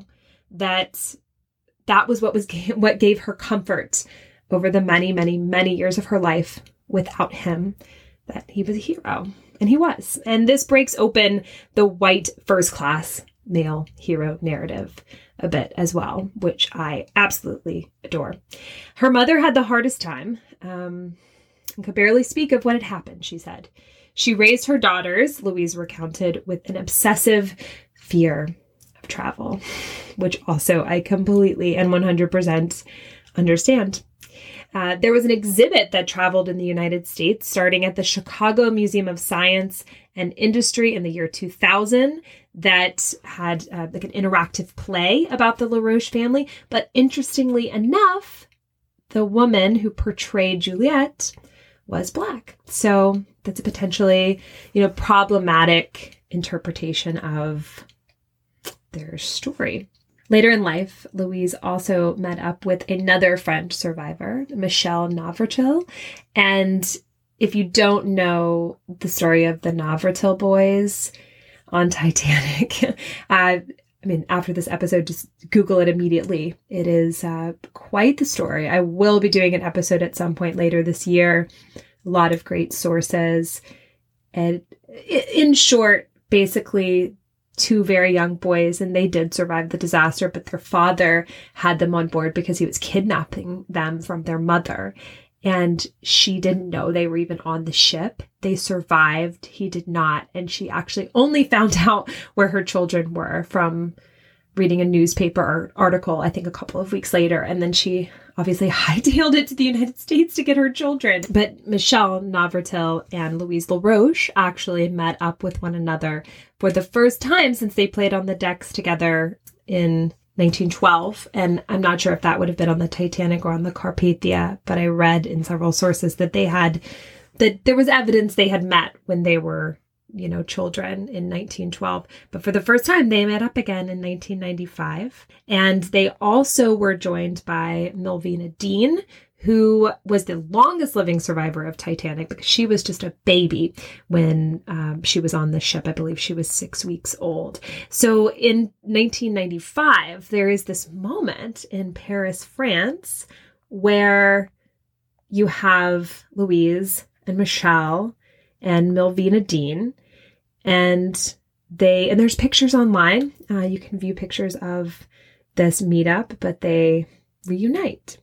that that was what was what gave her comfort over the many, many, many years of her life without him, that he was a hero. And he was. And this breaks open the white first class male hero narrative a bit as well, which I absolutely adore. Her mother had the hardest time um, and could barely speak of what had happened, she said. She raised her daughters, Louise recounted, with an obsessive fear of travel, which also I completely and one hundred percent understand. Uh, there was an exhibit that traveled in the United States starting at the Chicago Museum of Science and Industry in the year two thousand that had uh, like an interactive play about the LaRoche family. But interestingly enough, the woman who portrayed Juliette was Black. So that's a potentially, you know, problematic interpretation of their story. Later in life, Louise also met up with another French survivor, Michel Navratil. And if you don't know the story of the Navratil boys on Titanic, uh, I mean, after this episode, just Google it immediately. It is uh, quite the story. I will be doing an episode at some point later this year. A lot of great sources. And in short, basically, two very young boys, and they did survive the disaster, but their father had them on board because he was kidnapping them from their mother. And she didn't know they were even on the ship. They survived. He did not. And she actually only found out where her children were from reading a newspaper article, I think a couple of weeks later. And then she obviously hightailed it to the United States to get her children. But Michel Navratil and Louise LaRoche actually met up with one another for the first time since they played on the decks together in nineteen twelve. And I'm not sure if that would have been on the Titanic or on the Carpathia, but I read in several sources that they had, that there was evidence they had met when they were, you know, children in nineteen twelve. But for the first time, they met up again in nineteen ninety-five. And they also were joined by Melvina Dean, who was the longest living survivor of Titanic because she was just a baby when um, she was on the ship. I believe she was six weeks old. So in nineteen ninety-five, there is this moment in Paris, France, where you have Louise and Michel and Melvina Dean, and they, and there's pictures online. Uh, you can view pictures of this meetup, but they reunite.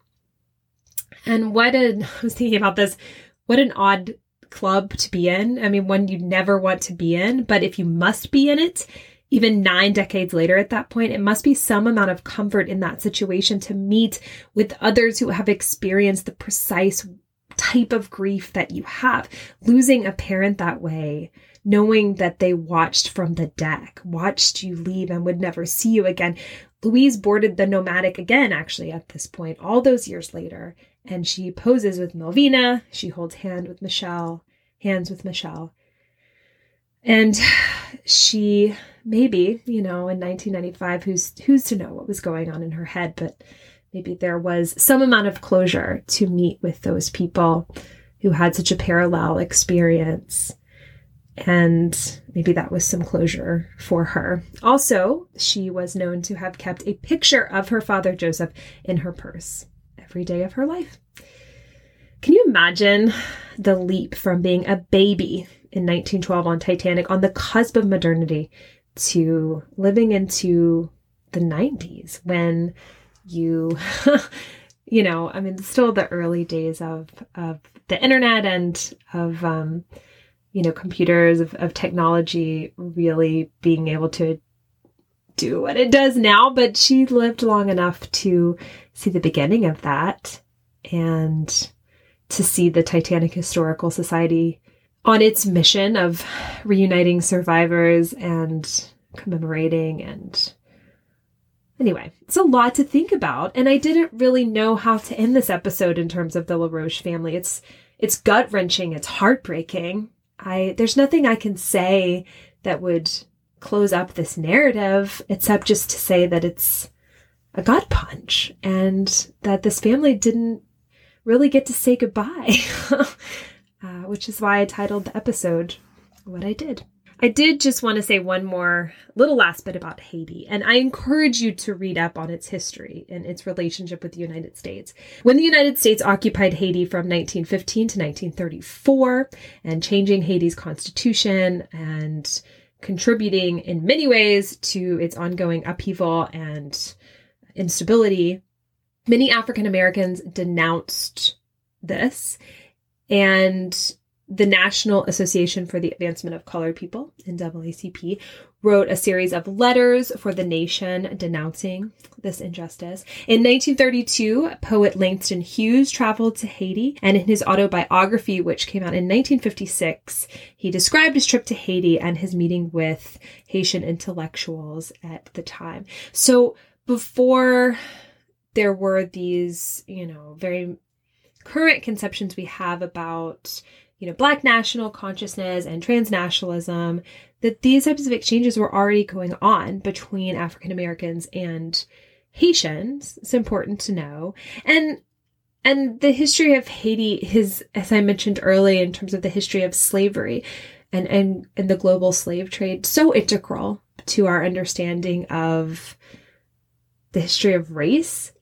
And what a, I was thinking about this, what an odd club to be in. I mean, one you never want to be in, but if you must be in it, even nine decades later at that point, it must be some amount of comfort in that situation to meet with others who have experienced the precise type of grief that you have. Losing a parent that way, knowing that they watched from the deck, watched you leave and would never see you again. Louise boarded the Nomadic again, actually, at this point, all those years later. And she poses with Melvina. She holds hand with Michel, hands with Michel. And she, maybe, you know, in nineteen ninety-five, who's who's to know what was going on in her head, but maybe there was some amount of closure to meet with those people who had such a parallel experience. And maybe that was some closure for her. Also, she was known to have kept a picture of her father, Joseph, in her purse every day of her life. Can you imagine the leap from being a baby in nineteen twelve on Titanic, on the cusp of modernity, to living into the nineties when you, you know, I mean, still the early days of, of the internet and of, um, you know, computers, of, of technology really being able to do what it does now. But she lived long enough to see the beginning of that and to see the Titanic Historical Society on its mission of reuniting survivors and commemorating. And anyway, it's a lot to think about. And I didn't really know how to end this episode in terms of the LaRoche family. It's, it's gut-wrenching. It's heartbreaking. I, there's nothing I can say that would close up this narrative except just to say that it's a gut punch and that this family didn't really get to say goodbye, uh, which is why I titled the episode what I did. I did just want to say one more little last bit about Haiti, and I encourage you to read up on its history and its relationship with the United States. When the United States occupied Haiti from nineteen fifteen to nineteen thirty-four, and changing Haiti's constitution and contributing in many ways to its ongoing upheaval and instability, many African Americans denounced this, and the National Association for the Advancement of Colored People, N double A C P, wrote a series of letters for the nation denouncing this injustice. In nineteen thirty-two, poet Langston Hughes traveled to Haiti, and in his autobiography, which came out in nineteen fifty-six, he described his trip to Haiti and his meeting with Haitian intellectuals at the time. So before there were these, you know, very current conceptions we have about, you know, Black national consciousness and transnationalism, that these types of exchanges were already going on between African Americans and Haitians. It's important to know. And and the history of Haiti, his, as I mentioned earlier, in terms of the history of slavery and, and, and the global slave trade, so integral to our understanding of the history of race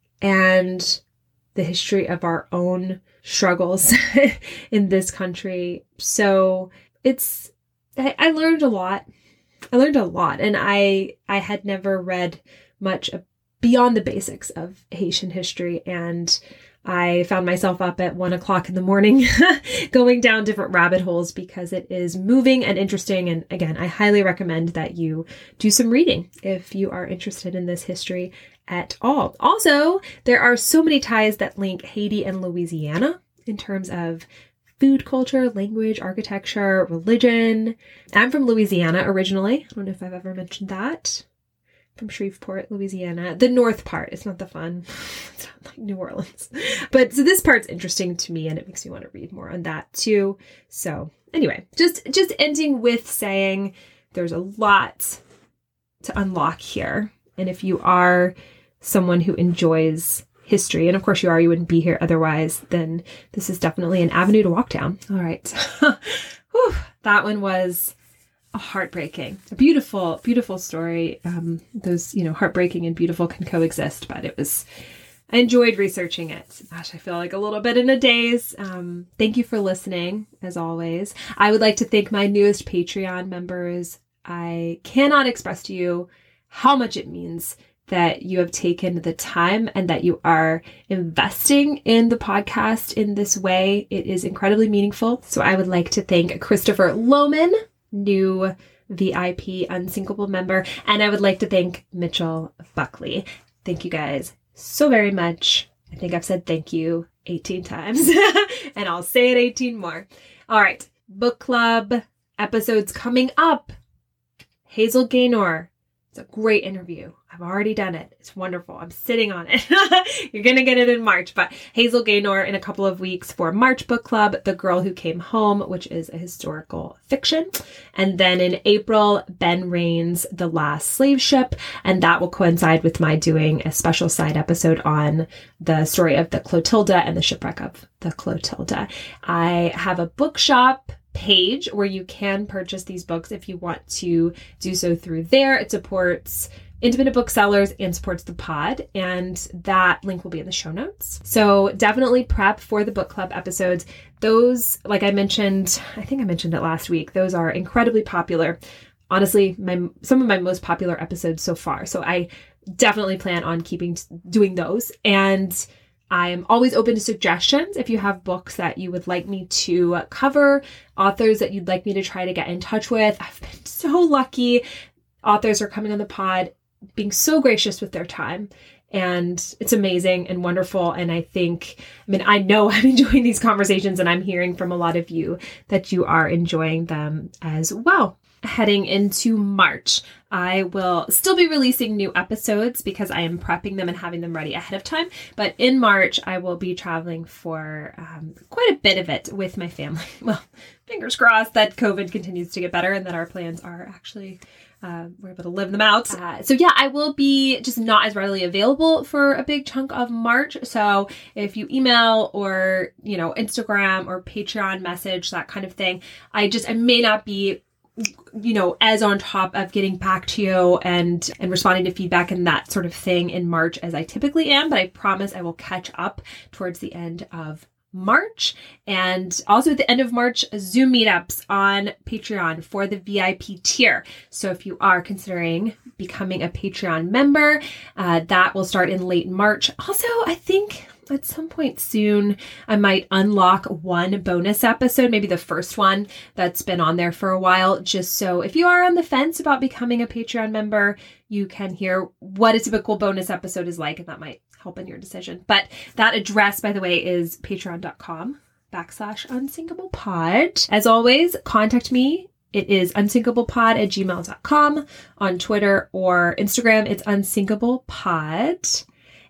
and the history of our own struggles in this country. So it's, I, I learned a lot. I learned a lot. And I, I had never read much beyond the basics of Haitian history. And I found myself up at one o'clock in the morning going down different rabbit holes because it is moving and interesting. And again, I highly recommend that you do some reading if you are interested in this history at all. Also, there are so many ties that link Haiti and Louisiana in terms of food culture, language, architecture, religion. I'm from Louisiana originally. I don't know if I've ever mentioned that. From Shreveport, Louisiana. The north part. It's not the fun. It's not like New Orleans. But so this part's interesting to me and it makes me want to read more on that too. So anyway, just, just ending with saying there's a lot to unlock here. And if you are someone who enjoys history, and of course you are, you wouldn't be here otherwise, then this is definitely an avenue to walk down. All right. Whew, that one was a heartbreaking, a beautiful, beautiful story. Um, those, you know, heartbreaking and beautiful can coexist, but it was, I enjoyed researching it. Gosh, I feel like a little bit in a daze. Um, thank you for listening, as always. I would like to thank my newest Patreon members. I cannot express to you how much it means that you have taken the time and that you are investing in the podcast in this way. It is incredibly meaningful. So I would like to thank Christopher Lohman, new V I P Unsinkable member, and I would like to thank Mitchell Buckley. Thank you guys so very much. I think I've said thank you eighteen times and I'll say it eighteen more. All right. Book club episodes coming up. Hazel Gaynor. It's a great interview. I've already done it. It's wonderful. I'm sitting on it. You're going to get it in March, but Hazel Gaynor in a couple of weeks for March Book Club, The Girl Who Came Home, which is a historical fiction. And then in April, Ben Raines, The Last Slave Ship. And that will coincide with my doing a special side episode on the story of the Clotilda and the shipwreck of the Clotilda. I have a bookshop page where you can purchase these books if you want to do so through there. It supports independent booksellers and supports the pod, and that link will be in the show notes. So definitely prep for the book club episodes. Those, like I mentioned, I think I mentioned it last week, those are incredibly popular. Honestly, my some of my most popular episodes so far. So I definitely plan on keeping doing those. And I'm always open to suggestions. If you have books that you would like me to cover, authors that you'd like me to try to get in touch with. I've been so lucky. Authors are coming on the pod, being so gracious with their time. And it's amazing and wonderful. And I think, I mean, I know I'm enjoying these conversations and I'm hearing from a lot of you that you are enjoying them as well. Heading into March, I will still be releasing new episodes because I am prepping them and having them ready ahead of time. But in March, I will be traveling for um, quite a bit of it with my family. Well, fingers crossed that COVID continues to get better and that our plans are actually Uh, we're able to live them out. Uh, so yeah, I will be just not as readily available for a big chunk of March. So if you email or, you know, Instagram or Patreon message, that kind of thing, I just, I may not be, you know, as on top of getting back to you and, and responding to feedback and that sort of thing in March as I typically am. But I promise I will catch up towards the end of March. And also at the end of March, Zoom meetups on Patreon for the V I P tier. So if you are considering becoming a Patreon member, uh, that will start in late March. Also, I think at some point soon, I might unlock one bonus episode, maybe the first one that's been on there for a while, just so if you are on the fence about becoming a Patreon member, you can hear what a typical bonus episode is like, and that might help in your decision. But that address, by the way, is patreon.com backslash unsinkable pod. As always, contact me. It is unsinkablepod at gmail dot com. On Twitter or Instagram, it's unsinkablepod.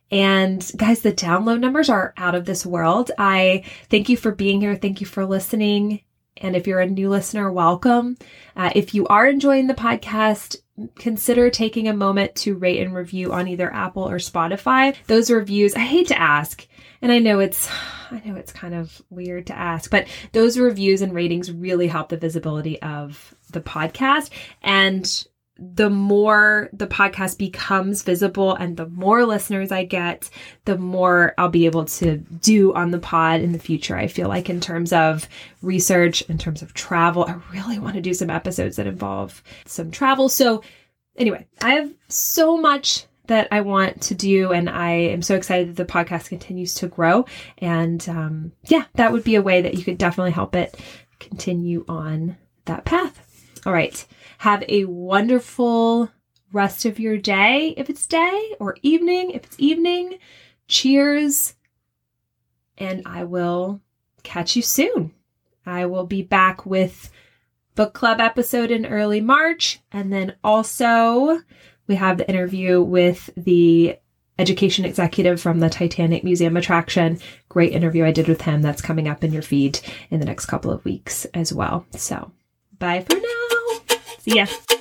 And guys, the download numbers are out of this world. I thank you for being here. Thank you for listening. And if you're a new listener, welcome. Uh, if you are enjoying the podcast, consider taking a moment to rate and review on either Apple or Spotify. Those reviews, I hate to ask, and I know it's, I know it's kind of weird to ask, but those reviews and ratings really help the visibility of the podcast. And the more the podcast becomes visible and the more listeners I get, the more I'll be able to do on the pod in the future. I feel like in terms of research, in terms of travel, I really want to do some episodes that involve some travel. So anyway, I have so much that I want to do, and I am so excited that the podcast continues to grow. And um, yeah, that would be a way that you could definitely help it continue on that path. All right. Have a wonderful rest of your day, if it's day, or evening, if it's evening. Cheers. And I will catch you soon. I will be back with book club episode in early March. And then also we have the interview with the education executive from the Titanic Museum attraction. Great interview I did with him. That's coming up in your feed in the next couple of weeks as well. So bye for now. See ya.